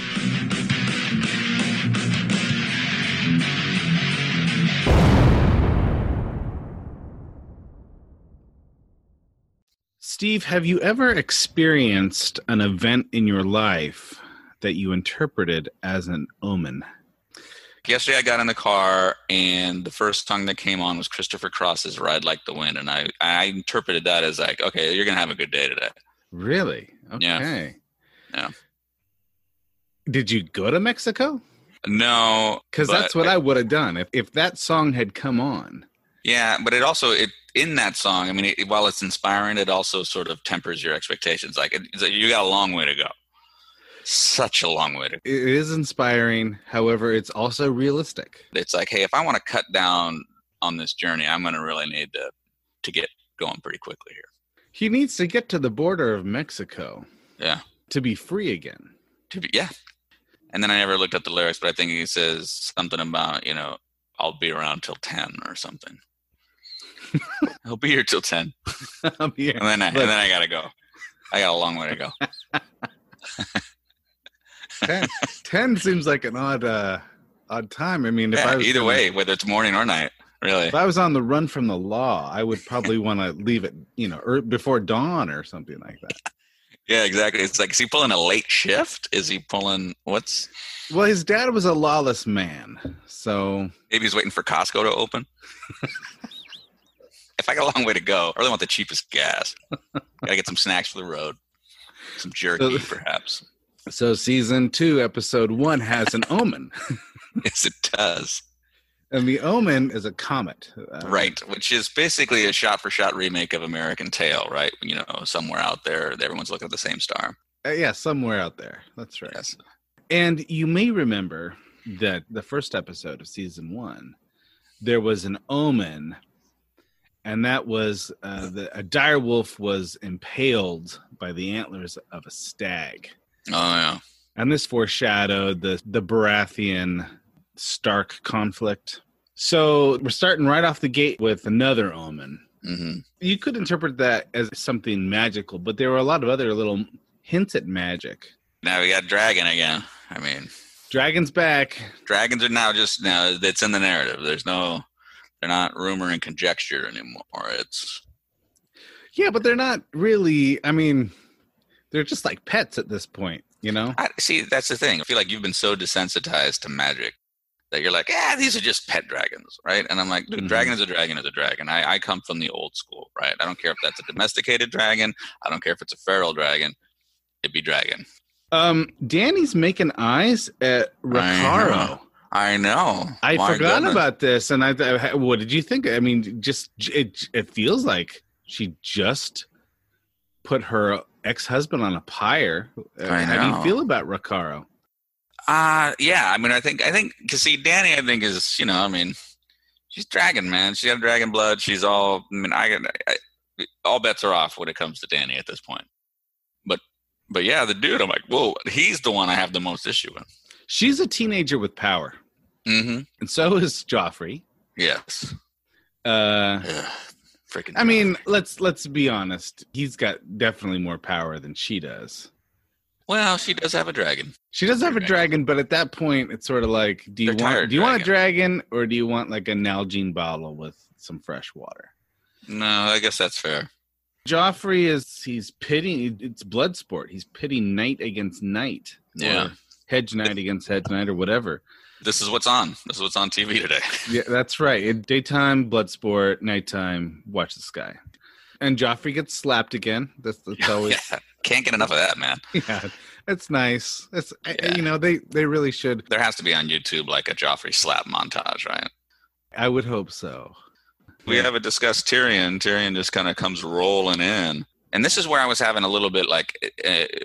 Steve, have you ever experienced an event in your life that you interpreted as an omen?
Yesterday I got in the car and the first song that came on was Christopher Cross's Ride Like the Wind. And I, I interpreted that as like, okay, you're going to have a good day today.
Really? Okay.
Yeah. yeah.
Did you go to Mexico?
No.
Because that's what I, I would have done if, if that song had come on.
Yeah, but it also, it in that song, I mean, it, while it's inspiring, it also sort of tempers your expectations. Like, it, it's like you got a long way to go. Such a long way to go.
It is inspiring. However, it's also realistic.
It's like, hey, if I want to cut down on this journey, I'm going to really need to to get going pretty quickly here.
He needs to get to the border of Mexico.
Yeah.
To be free again.
To be, yeah. And then I never looked at the lyrics, but I think he says something about, you know, I'll be around till ten or something. I'll be here till ten.
I'll be here.
And then I,
But-
and then I got to go. I got a long way to go.
ten, ten seems like an odd uh, odd time. I mean, if
Yeah,
I was
either
gonna-
way, whether it's morning or night. Really?
If I was on the run from the law, I would probably want to leave it, you know, or before dawn or something like that.
Yeah, exactly. It's like, is he pulling a late shift? Is he pulling what's?
Well, his dad was a lawless man, so
Maybe he's waiting for Costco to open. If I got a long way to go, I really want the cheapest gas. Gotta get some snacks for the road, some jerky,
So-
perhaps.
so season two, episode one has an omen,
Yes, it does.
and the omen is a comet. Uh,
Right, which is basically a shot-for-shot remake of American Tail, right? You know, somewhere out there, everyone's looking at the same star.
Uh, yeah, somewhere out there. That's right.
Yes.
And you may remember that the first episode of season one, there was an omen, and that was uh, the, a dire wolf was impaled by the antlers of a stag.
Oh, yeah.
And this foreshadowed the, the Baratheon Stark conflict. So we're starting right off the gate with another omen.
Mm-hmm.
You could interpret that as something magical, but there were a lot of other little hints at magic.
Now we got Dragon again. I mean,
Dragon's back.
dragons are now just, now it's in the narrative. There's no, they're not rumor and conjecture anymore. It's,
Yeah, but they're not really, I mean, they're just like pets at this point, you know?
I, see, that's the thing. I feel like you've been so desensitized to magic that you're like, yeah, these are just pet dragons, right? And I'm like, dude,
Mhm.
dragon is a dragon is a dragon. I, I come from the old school, right? I don't care if that's a domesticated dragon. I don't care if it's a feral dragon. It'd be dragon.
Um, Danny's making eyes at Rakaro.
I know.
I,
My
forgot
goodness.
about this, and I th- what did you think? I mean, just it it feels like she just put her ex-husband on a pyre. Uh,
I
How do
know.
you feel about Rakaro?
Uh yeah, I mean, I think, I think, because see, Danny, I think is, you know, I mean, she's dragon, man. She's got dragon blood. She's all, I mean, I, I, all bets are off when it comes to Danny at this point. But, but yeah, the dude, I'm like, whoa, he's the one I have the most issue with.
She's a teenager with power,
Mm-hmm.
and so is Joffrey.
Yes.
Uh,
Ugh, freaking.
I mean, let's let's be honest. He's got definitely more power than she does.
well, she does have a dragon.
She does have a dragon, but at that point, it's sort of like, do you
They're
want
tired
do you want a dragon, or do you want like a Nalgene bottle with some fresh water?
No, I guess that's fair.
Joffrey is he's pitting. It's blood sport. He's pitting knight against knight.
Yeah.
Or hedge knight against hedge knight, or whatever.
This is what's on. This is what's on T V today.
Yeah, that's right. In daytime, blood sport. Nighttime, watch the sky. And Joffrey gets slapped again. That's, that's always
Yeah, can't get enough of that, man.
yeah. It's nice. It's I-
Yeah.
you know they they really should.
There has to be on YouTube like a Joffrey slap montage, right?
I would hope so.
We
Yeah.
haven't discussed Tyrion. Tyrion just kind of comes rolling in. And this is where I was having a little bit like, it,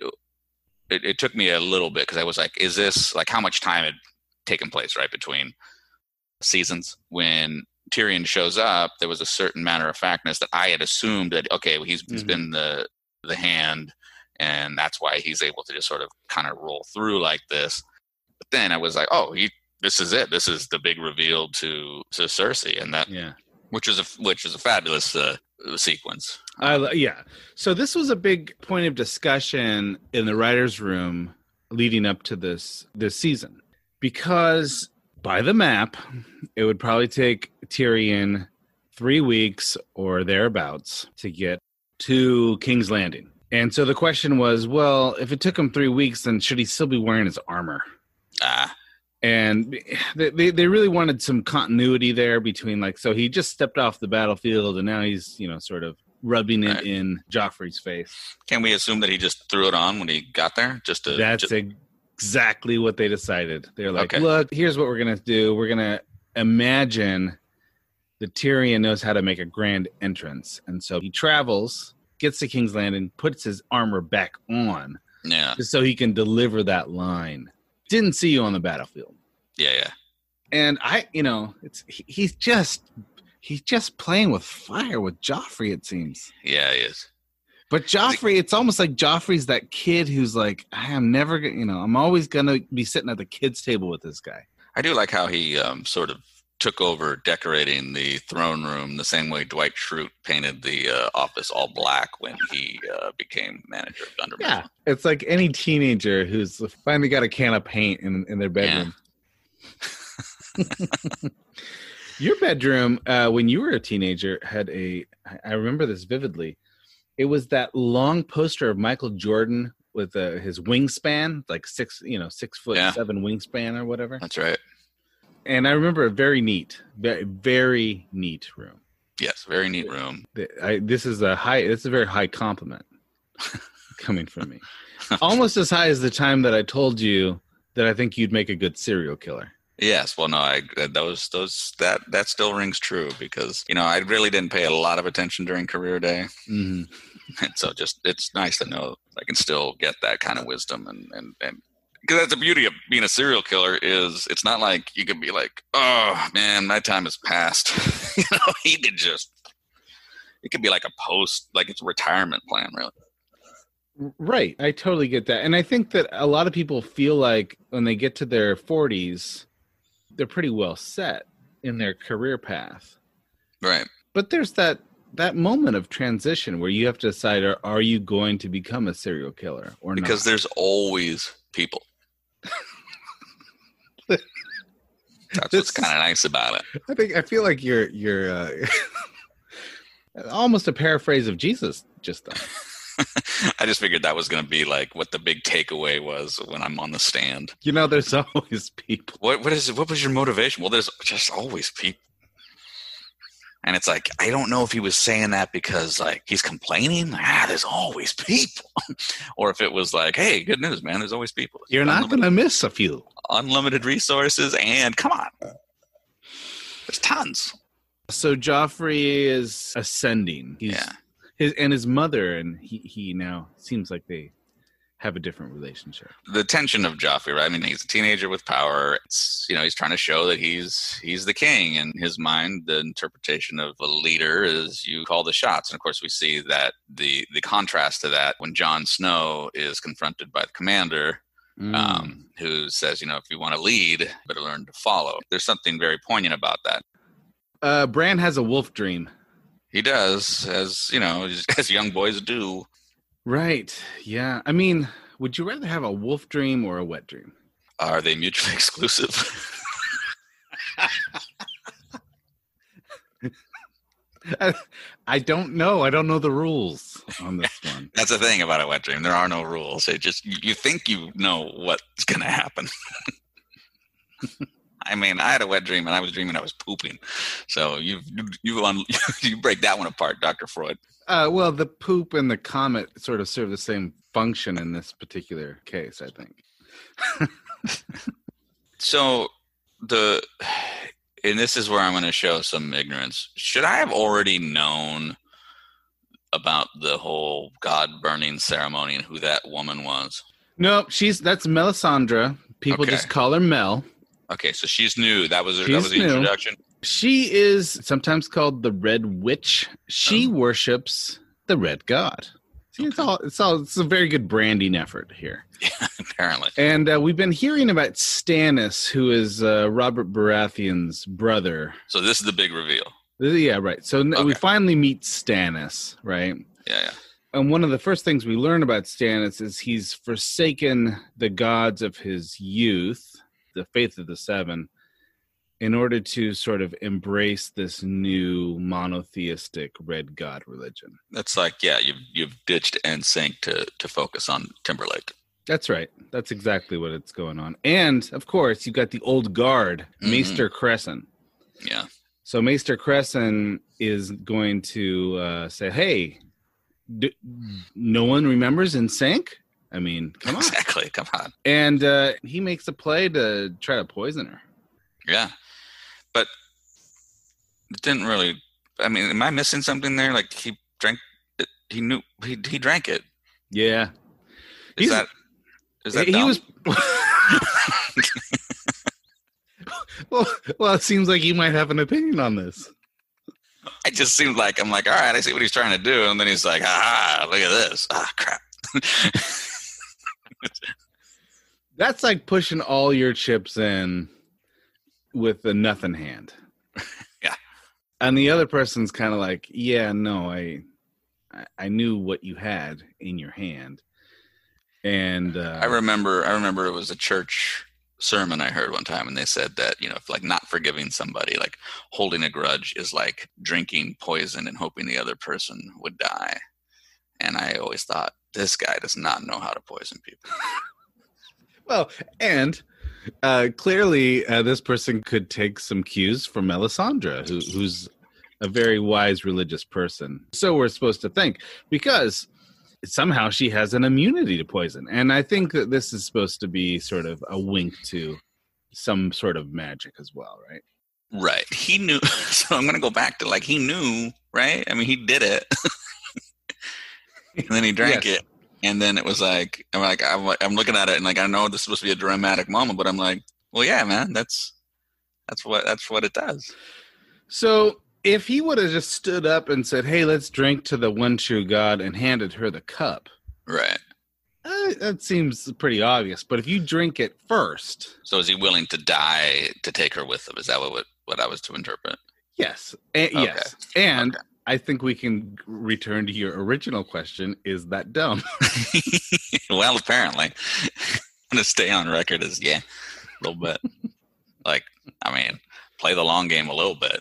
it, it took me a little bit because I was like, is this, like how much time had taken place, right, between seasons? When Tyrion shows up, there was a certain matter of factness that I had assumed that, okay, well, he's, he's
Mhm.
been the the hand, and that's why he's able to just sort of kind of roll through like this. But then I was like, oh, he, this is it. This is the big reveal to, to Cersei, and that,
Yeah.
which was a which was a fabulous uh, sequence.
I lo- yeah. So this was a big point of discussion in the writers' room leading up to this this season, because by the map, it would probably take Tyrion three weeks or thereabouts to get to King's Landing. And so the question was, well, if it took him three weeks, then should he still be wearing his armor?
Ah,
And they, they they really wanted some continuity there between, like, so he just stepped off the battlefield and now he's, you know, sort of rubbing it
Right.
in Joffrey's face.
can we assume that he just threw it on when he got there? Just to
That's
ju-
exactly what they decided. They're like,
Okay.
look, here's what we're going to do. We're going to imagine that Tyrion knows how to make a grand entrance. And so he travels, gets to King's Landing, puts his armor back on
yeah,
just so he can deliver that line. Didn't see you on the battlefield.
yeah, yeah.
And I, you know, it's he, he's just he's just playing with fire with Joffrey, it seems.
Yeah, he is.
But Joffrey, it's almost like Joffrey's that kid who's like, I am never gonna, you know, I'm always gonna be sitting at the kids' table with this guy.
I do like how he um, sort of took over decorating the throne room the same way Dwight Schrute painted the uh, office all black when he uh, became manager of Dunder Mifflin.
It's like any teenager who's finally got a can of paint in, in their bedroom. Your bedroom, uh, when you were a teenager, had a, I remember this vividly. It was that long poster of Michael Jordan with uh, his wingspan, like six, you know, six foot
Yeah.
seven wingspan or whatever.
That's right.
And I remember a very neat, very, very neat room.
Yes, very neat room.
I, this is a high, this is a very high compliment coming from me. Almost as high as the time that I told you that I think you'd make a good serial killer.
Yes, well, no, I those those that that still rings true because you know I really didn't pay a lot of attention during career day,
mm-hmm.
and so just it's nice to know I can still get that kind of wisdom and and and because that's the beauty of being a serial killer is it's not like you can be like, oh man, my time has passed. You know, he could just it could be like a post, like it's a retirement plan, really.
Right, I totally get that, and I think that a lot of people feel like when they get to their forties. They're pretty well set in their career path.
Right.
But there's that that moment of transition where you have to decide, are, are you going to become a serial killer or
because
not?
There's always people. That's what's kind of nice about it.
I think I feel like you're you're uh, almost a paraphrase of Jesus just then.
I just figured that was going to be like what the big takeaway was when I'm on the stand.
You know, there's always people.
What what is what was your motivation? Well, there's just always people. And it's like, I don't know if he was saying that because like he's complaining. Ah, there's always people. Or if it was like, hey, good news, man. There's always people.
You're unlimited, not going to miss a few.
Unlimited resources. And come on. There's tons.
So Joffrey is ascending. He's,
yeah.
His and his mother and he, he now seems like they have a different relationship.
The tension of Joffrey, right? I mean, he's a teenager with power. It's, you know, he's trying to show that he's he's the king. In his mind, the interpretation of a leader is you call the shots. And of course, we see that the the contrast to that when Jon Snow is confronted by the commander, mm. um, who says, you know, if you want to lead, better learn to follow. There's something very poignant about that.
Uh, Bran has a wolf dream.
He does, as you know, as young boys do.
Right. Yeah. I mean, would you rather have a wolf dream or a wet dream?
Are they mutually exclusive?
I, I don't know. I don't know the rules on this one.
That's the thing about a wet dream. There are no rules. It just you think you know what's going to happen. I mean, I had a wet dream, and I was dreaming I was pooping. So you you you, you break that one apart, Doctor Freud.
Uh, well, the poop and the comet sort of serve the same function in this particular case, I think.
So the, and this is where I'm going to show some ignorance. Should I have already known about the whole God burning ceremony and who that woman was?
No, she's that's Melisandre. People
okay.
just call her Mel.
Okay, so she's new. That was her,
she's
that was the
new.
introduction.
She is sometimes called the Red Witch. She oh. worships the Red God. See, it's all it's all it's a very good branding effort here.
Yeah, apparently.
And uh, we've been hearing about Stannis, who is uh, Robert Baratheon's brother.
So this is the big reveal.
Yeah, right. So
okay.
we finally meet Stannis, right?
Yeah, yeah.
And one of the first things we learn about Stannis is he's forsaken the gods of his youth, the faith of the Seven, in order to sort of embrace this new monotheistic red god religion.
That's like, yeah, you've you've ditched N Sync to to focus on Timberlake.
That's right. That's exactly what it's going on. And of course, you've got the old guard, mm-hmm. Maester Cresson.
Yeah.
So Maester Cresson is going to uh, say, "Hey, d- no one remembers N Sync? I mean, come on."
Exactly. Come on.
And uh, he makes a play to try to poison her.
Yeah. But it didn't really, I mean, am I missing something there? Like he drank it, he knew, he he drank it.
Yeah.
Is He's, that, is that
he
dumb?
was, well, well, it seems like you might have an opinion on this.
It just seemed like, I'm like, all right, I see what he's trying to do. And then he's like, ah, look at this. Ah, crap.
That's like pushing all your chips in with a nothing hand.
Yeah.
And the other person's kind of like, yeah, no, I, I knew what you had in your hand. And uh,
I remember, I remember it was a church sermon I heard one time, and they said that, you know, if like not forgiving somebody, like holding a grudge is like drinking poison and hoping the other person would die. And I always thought, this guy does not know how to poison people.
Well, and uh, clearly uh, this person could take some cues from Melisandre, who, who's a very wise religious person. So we're supposed to think, because somehow she has an immunity to poison. And I think that this is supposed to be sort of a wink to some sort of magic as well, right?
Right. He knew. So I'm going to go back to like, he knew, right? I mean, he did it. And then he drank yes. it. And then it was like, I'm like, I'm, like, I'm looking at it and like, I know this is supposed to be a dramatic moment, but I'm like, well, yeah, man, that's, that's what, that's what it does.
So if he would have just stood up and said, hey, let's drink to the one true God and handed her the cup.
Right.
Uh, that seems pretty obvious. But if you drink it first.
So is he willing to die to take her with him? Is that what, what I was to interpret?
Yes. A-
okay.
Yes. And
okay.
I think we can return to your original question. Is that dumb?
Well, apparently. I'm going to stay on record as, yeah, a little bit. Like, I mean, play the long game a little bit.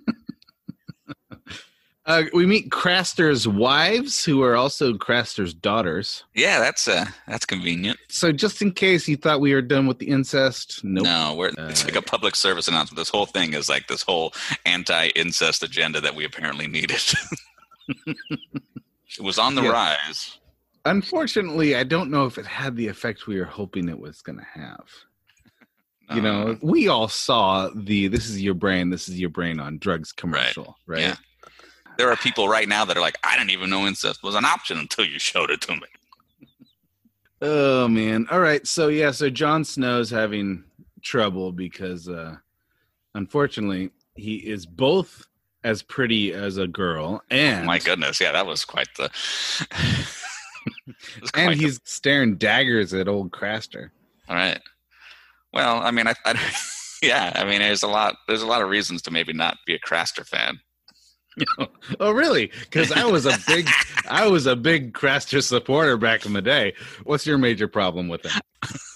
Uh, we meet Craster's wives, who are also Craster's daughters.
Yeah, that's uh, that's convenient.
So just in case you thought we were done with the incest, nope.
No, we're,
uh,
it's like a public service announcement. This whole thing is like this whole anti-incest agenda that we apparently needed. It was on the
yeah.
rise.
Unfortunately, I don't know if it had the effect we were hoping it was going to have. You
uh,
know, we all saw the "This is your brain, this is your brain" on drugs commercial, right?
right? Yeah. There are people right now that are like, I didn't even know incest was an option until you showed it to me.
Oh, man. All right. So, yeah. So Jon Snow's having trouble because, uh, unfortunately, he is both as pretty as a girl and...
Oh, my goodness. Yeah, that was quite the...
was quite and he's the... staring daggers at old Craster.
All right. Well, I mean, I, I, yeah, I mean, there's a lot, there's a lot of reasons to maybe not be a Craster fan.
Oh, really? Because I was a big, I was a big Craster supporter back in the day. What's your major problem with him?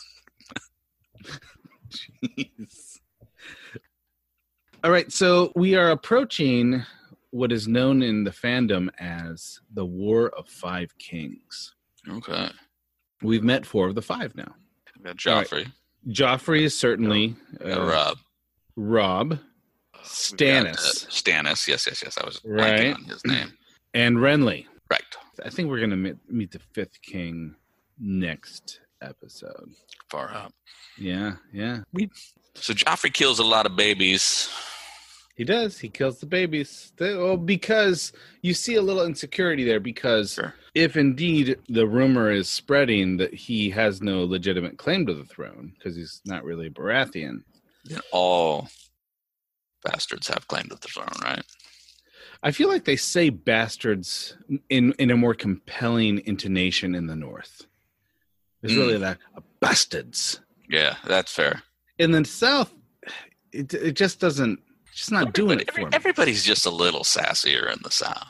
Jeez. All right, so we are approaching what is known in the fandom as the War of Five Kings.
Okay.
We've met four of the five now.
We got Joffrey. Right.
Joffrey is certainly
uh, Rob.
Rob. Stannis.
Got, uh, Stannis, yes, yes, yes. I was
right.
blanking on his name.
And Renly.
Right.
I think we're going to meet, meet the fifth king next episode.
Far out.
Yeah, yeah.
We. So Joffrey kills a lot of babies.
He does. He kills the babies. They, well, because you see a little insecurity there, because
sure.
if indeed the rumor is spreading that he has no legitimate claim to the throne, because he's not really a Baratheon.
Yeah, all bastards have claim to the throne, right?
I feel like they say bastards in, in a more compelling intonation in the North. It's mm. really that uh, bastards.
Yeah, that's fair.
In the South, it it just doesn't, just not
Everybody,
doing it for
every,
me.
Everybody's just a little sassier in the South.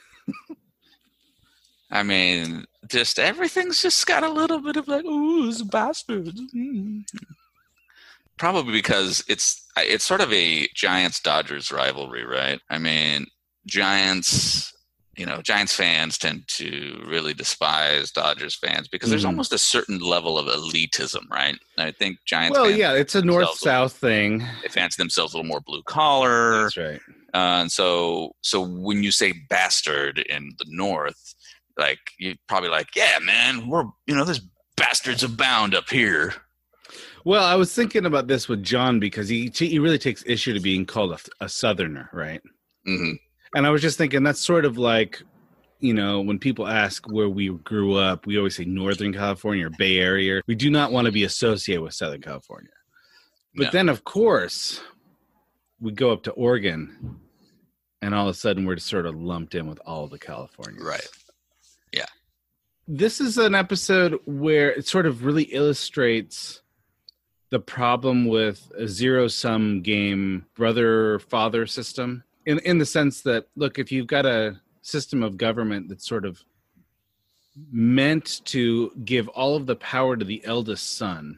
I mean, just everything's just got a little bit of like, ooh, it's a bastard. Mm. Probably because it's it's sort of a Giants-Dodgers rivalry, right? I mean, Giants, you know, Giants fans tend to really despise Dodgers fans because mm-hmm. there's almost a certain level of elitism, right? I think Giants
well,
fans...
Well, yeah, it's a north-south thing.
They fancy themselves a little more blue-collar.
That's right.
Uh, and so, so when you say bastard in the North, like, you're probably like, yeah, man, we're, you know, there's bastards abound up here.
Well, I was thinking about this with John because he he really takes issue to being called a, a Southerner, right?
Mm-hmm.
And I was just thinking that's sort of like, you know, when people ask where we grew up, we always say Northern California or Bay Area. We do not want to be associated with Southern California. But
no.
then, of course, we go up to Oregon, and all of a sudden we're just sort of lumped in with all of the Californians.
Right. Yeah.
This is an episode where it sort of really illustrates the problem with a zero-sum game brother-father system, in in the sense that, look, if you've got a system of government that's sort of meant to give all of the power to the eldest son,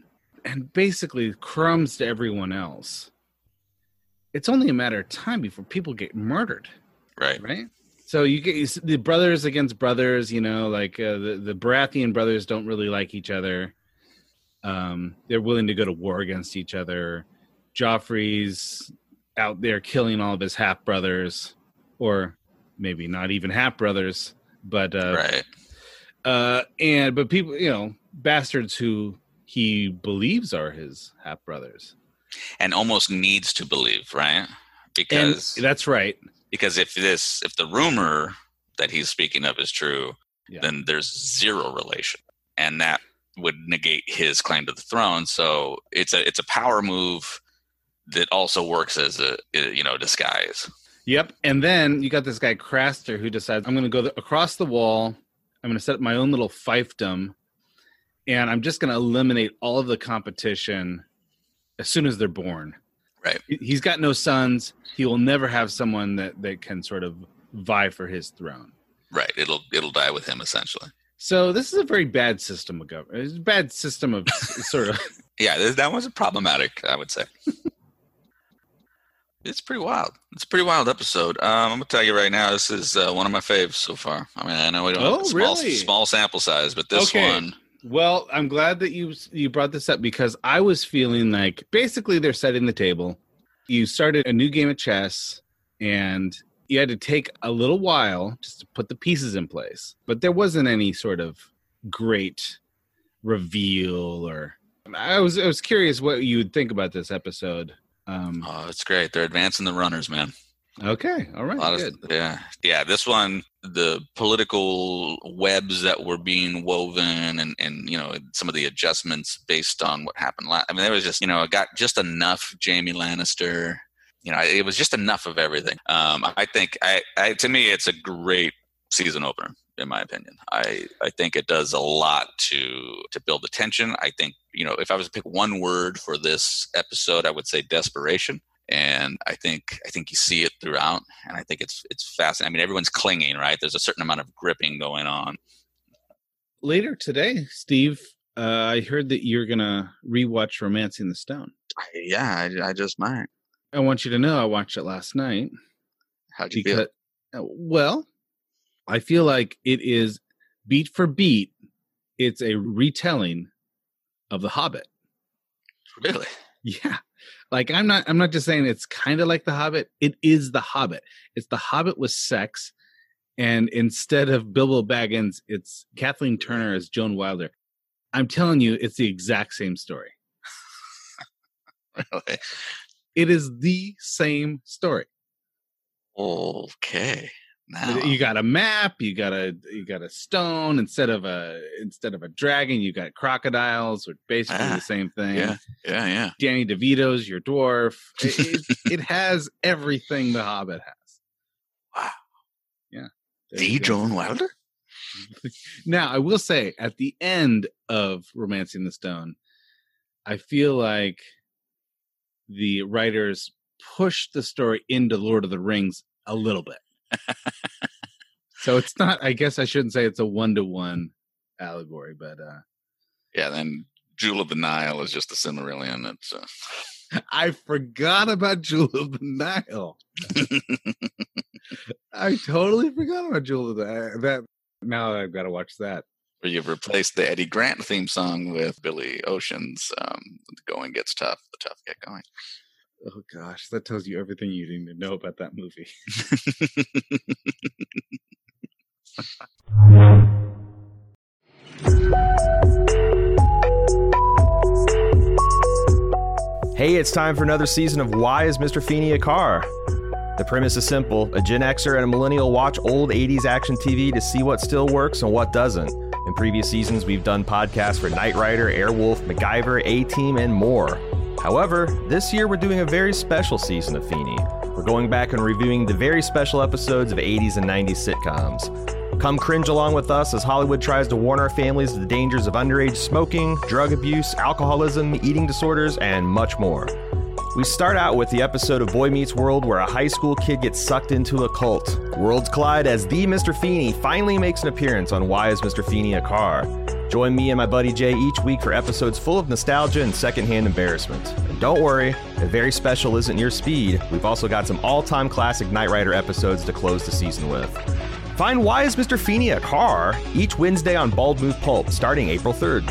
and basically crumbs to everyone else, it's only a matter of time before people get murdered.
Right.
Right. So you get you see the brothers against brothers, you know, like uh, the, the Baratheon brothers don't really like each other. Um, they're willing to go to war against each other. Joffrey's out there killing all of his half brothers, or maybe not even half brothers, but uh,
right.
Uh, and but people, you know, bastards who he believes are his half brothers,
and almost needs to believe, right? Because
and that's right.
Because if this, if the rumor that he's speaking of is true, yeah. then there's zero relation, and that would negate his claim to the throne. So it's a it's a power move that also works as a, you know, disguise.
Yep. And then you got this guy Craster who decides, I'm going to go the, across the wall. I'm going to set up my own little fiefdom, and I'm just going to eliminate all of the competition as soon as they're born.
Right.
He's got no sons. He will never have someone that, that can sort of vie for his throne.
Right. It'll it'll die with him, essentially.
So this is a very bad system of government. It's a bad system of sort of.
Yeah, that was problematic, I would say. It's pretty wild. It's a pretty wild episode. Um, I'm gonna tell you right now, this is uh, one of my faves so far. I mean, I know we don't
oh,
have a small,
really?
small sample size, but this
okay.
one.
Well, I'm glad that you you brought this up, because I was feeling like basically they're setting the table. You started a new game of chess, and you had to take a little while just to put the pieces in place. But there wasn't any sort of great reveal, or I was I was curious what you would think about this episode. Um,
oh, it's great. They're advancing the runners, man.
Okay, all right, good.
Of, yeah, yeah. This one, the political webs that were being woven, and, and you know, some of the adjustments based on what happened last. I mean, there was just, you know, it got just enough Jaime Lannister. You know, it was just enough of everything. Um, I think, I, I to me, it's a great season opener, in my opinion. I, I think it does a lot to to build the tension. I think, you know, if I was to pick one word for this episode, I would say desperation. And I think I think you see it throughout, and I think it's it's fascinating. I mean, everyone's clinging, right? There's a certain amount of gripping going on.
Later today, Steve, uh, I heard that you're gonna rewatch *Romancing the Stone*.
Yeah, I, I just might.
I want you to know I watched it last night.
How'd you
because,
feel?
Well, I feel like it is beat for beat. It's a retelling of The Hobbit.
Really?
Yeah. Like, I'm not I'm not just saying it's kind of like The Hobbit. It is The Hobbit. It's The Hobbit with sex. And instead of Bilbo Baggins, it's Kathleen Turner as Joan Wilder. I'm telling you, it's the exact same story.
Really?
It is the same story.
Okay. Now.
You got a map, you got a you got a stone instead of a instead of a dragon, you got crocodiles, which basically ah, the same thing.
Yeah, yeah, yeah.
Danny DeVito's your dwarf. It, it, it has everything The Hobbit has.
Wow.
Yeah.
The Joan Wilder?
Now, I will say, at the end of *Romancing the Stone*, I feel like the writers pushed the story into *Lord of the Rings* a little bit. So it's not, I guess I shouldn't say it's a one-to-one allegory, but uh
yeah, then Jewel of the Nile is just the Silmarillion. It's uh...
I forgot about Jewel of the Nile. I totally forgot about Jewel of the Nile. That now I've got to watch that.
Where you've replaced the Eddie Grant theme song with Billy Ocean's um The Going Gets Tough, the tough get going.
Oh gosh, that tells you everything you need to know about that movie.
Hey, it's time for another season of Why is Mister Feeney a Car? The premise is simple. A Gen Xer and a millennial watch old eighties action T V to see what still works and what doesn't. In previous seasons, we've done podcasts for Knight Rider, Airwolf, MacGyver, A-Team, and more. However, this year we're doing a very special season of Feeney. We're going back and reviewing the very special episodes of eighties and nineties sitcoms. Come cringe along with us as Hollywood tries to warn our families of the dangers of underage smoking, drug abuse, alcoholism, eating disorders, and much more. We start out with the episode of Boy Meets World where a high school kid gets sucked into a cult. Worlds collide as the Mister Feeney finally makes an appearance on Why is Mister Feeney a Car? Join me and my buddy Jay each week for episodes full of nostalgia and secondhand embarrassment. And don't worry, if very special isn't your speed, we've also got some all-time classic Knight Rider episodes to close the season with. Find Why is Mister Feeney a Car? Each Wednesday on Bald Move Pulp, starting April third.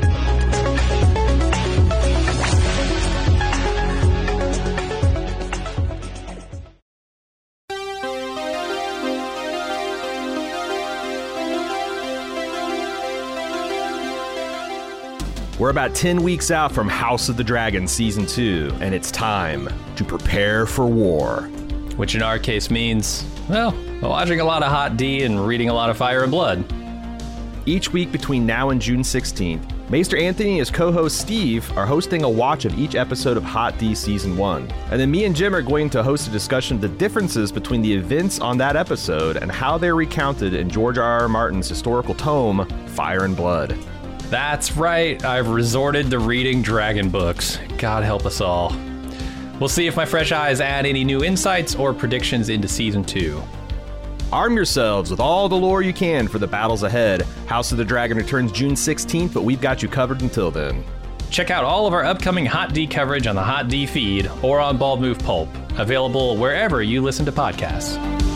We're about ten weeks out from House of the Dragon Season two, and it's time to prepare for war.
Which in our case means, well, watching a lot of Hot D and reading a lot of Fire and Blood.
Each week between now and June sixteenth, Maester Anthony and his co-host Steve are hosting a watch of each episode of Hot D Season one. And then me and Jim are going to host a discussion of the differences between the events on that episode and how they're recounted in George R R. Martin's historical tome, Fire and Blood.
That's right, I've resorted to reading dragon books. God help us all. We'll see if my fresh eyes add any new insights or predictions into Season two.
Arm yourselves with all the lore you can for the battles ahead. House of the Dragon returns June sixteenth, but we've got you covered until then.
Check out all of our upcoming Hot D coverage on the Hot D feed or on Bald Move Pulp, available wherever you listen to podcasts.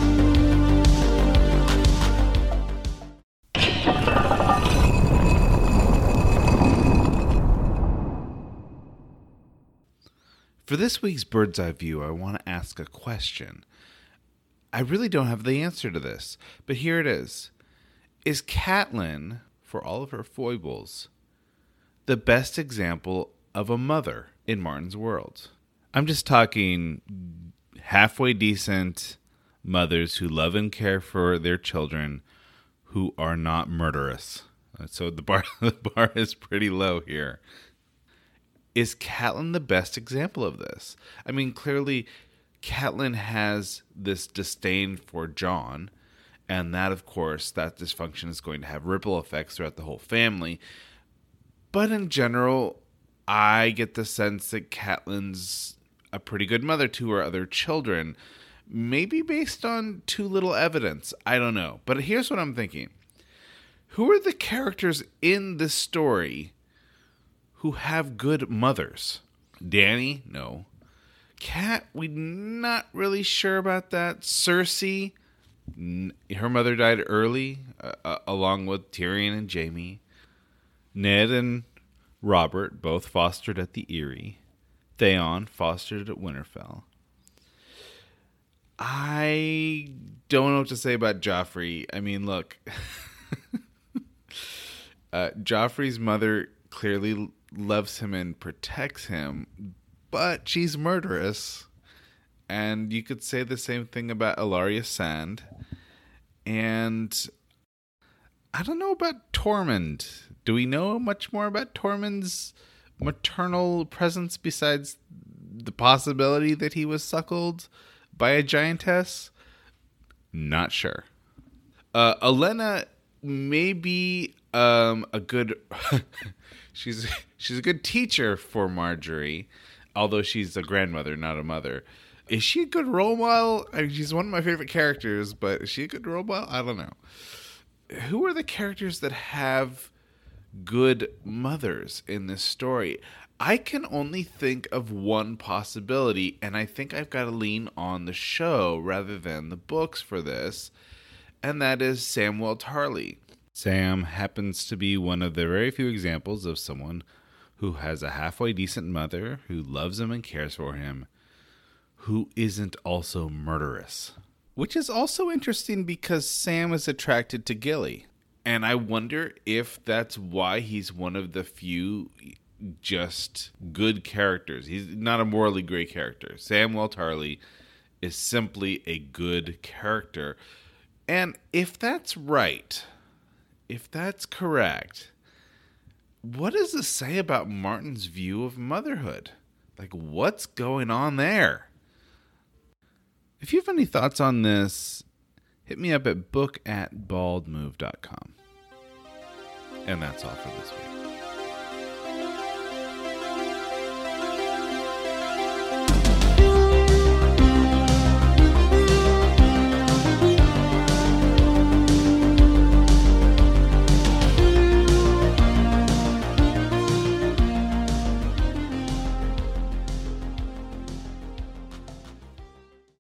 For this week's Bird's Eye View, I want to ask a question. I really don't have the answer to this, but here it is. Is Catelyn, for all of her foibles, the best example of a mother in Martin's world? I'm just talking halfway decent mothers who love and care for their children who are not murderous. So the bar, the bar is pretty low here. Is Catelyn the best example of this? I mean, clearly, Catelyn has this disdain for Jon, and that, of course, that dysfunction is going to have ripple effects throughout the whole family. But in general, I get the sense that Catelyn's a pretty good mother to her other children, maybe based on too little evidence. I don't know. But here's what I'm thinking. Who are the characters in this story who have good mothers? Dany? No. Cat? We're not really sure about that. Cersei? Her mother died early, uh, along with Tyrion and Jaime. Ned and Robert both fostered at the Eyrie. Theon fostered at Winterfell. I don't know what to say about Joffrey. I mean, look. uh, Joffrey's mother clearly loves him and protects him, but she's murderous. And you could say the same thing about Ellaria Sand. And I don't know about Tormund. Do we know much more about Tormund's maternal presence besides the possibility that he was suckled by a giantess? Not sure. Uh, Olenna may be um, a good... she's she's a good teacher for Marjorie, although she's a grandmother, not a mother. Is she a good role model? I mean, she's one of my favorite characters, but is she a good role model? I don't know. Who are the characters that have good mothers in this story? I can only think of one possibility, and I think I've got to lean on the show rather than the books for this, and that is Samwell Tarly. Sam happens to be one of the very few examples of someone who has a halfway decent mother who loves him and cares for him, who isn't also murderous. Which is also interesting because Sam is attracted to Gilly. And I wonder if that's why he's one of the few just good characters. He's not a morally great character. Samwell Tarly is simply a good character. And if that's right, if that's correct, what does this say about Martin's view of motherhood? Like, what's going on there? If you have any thoughts on this, hit me up at book at bald move dot com. And that's all for this week.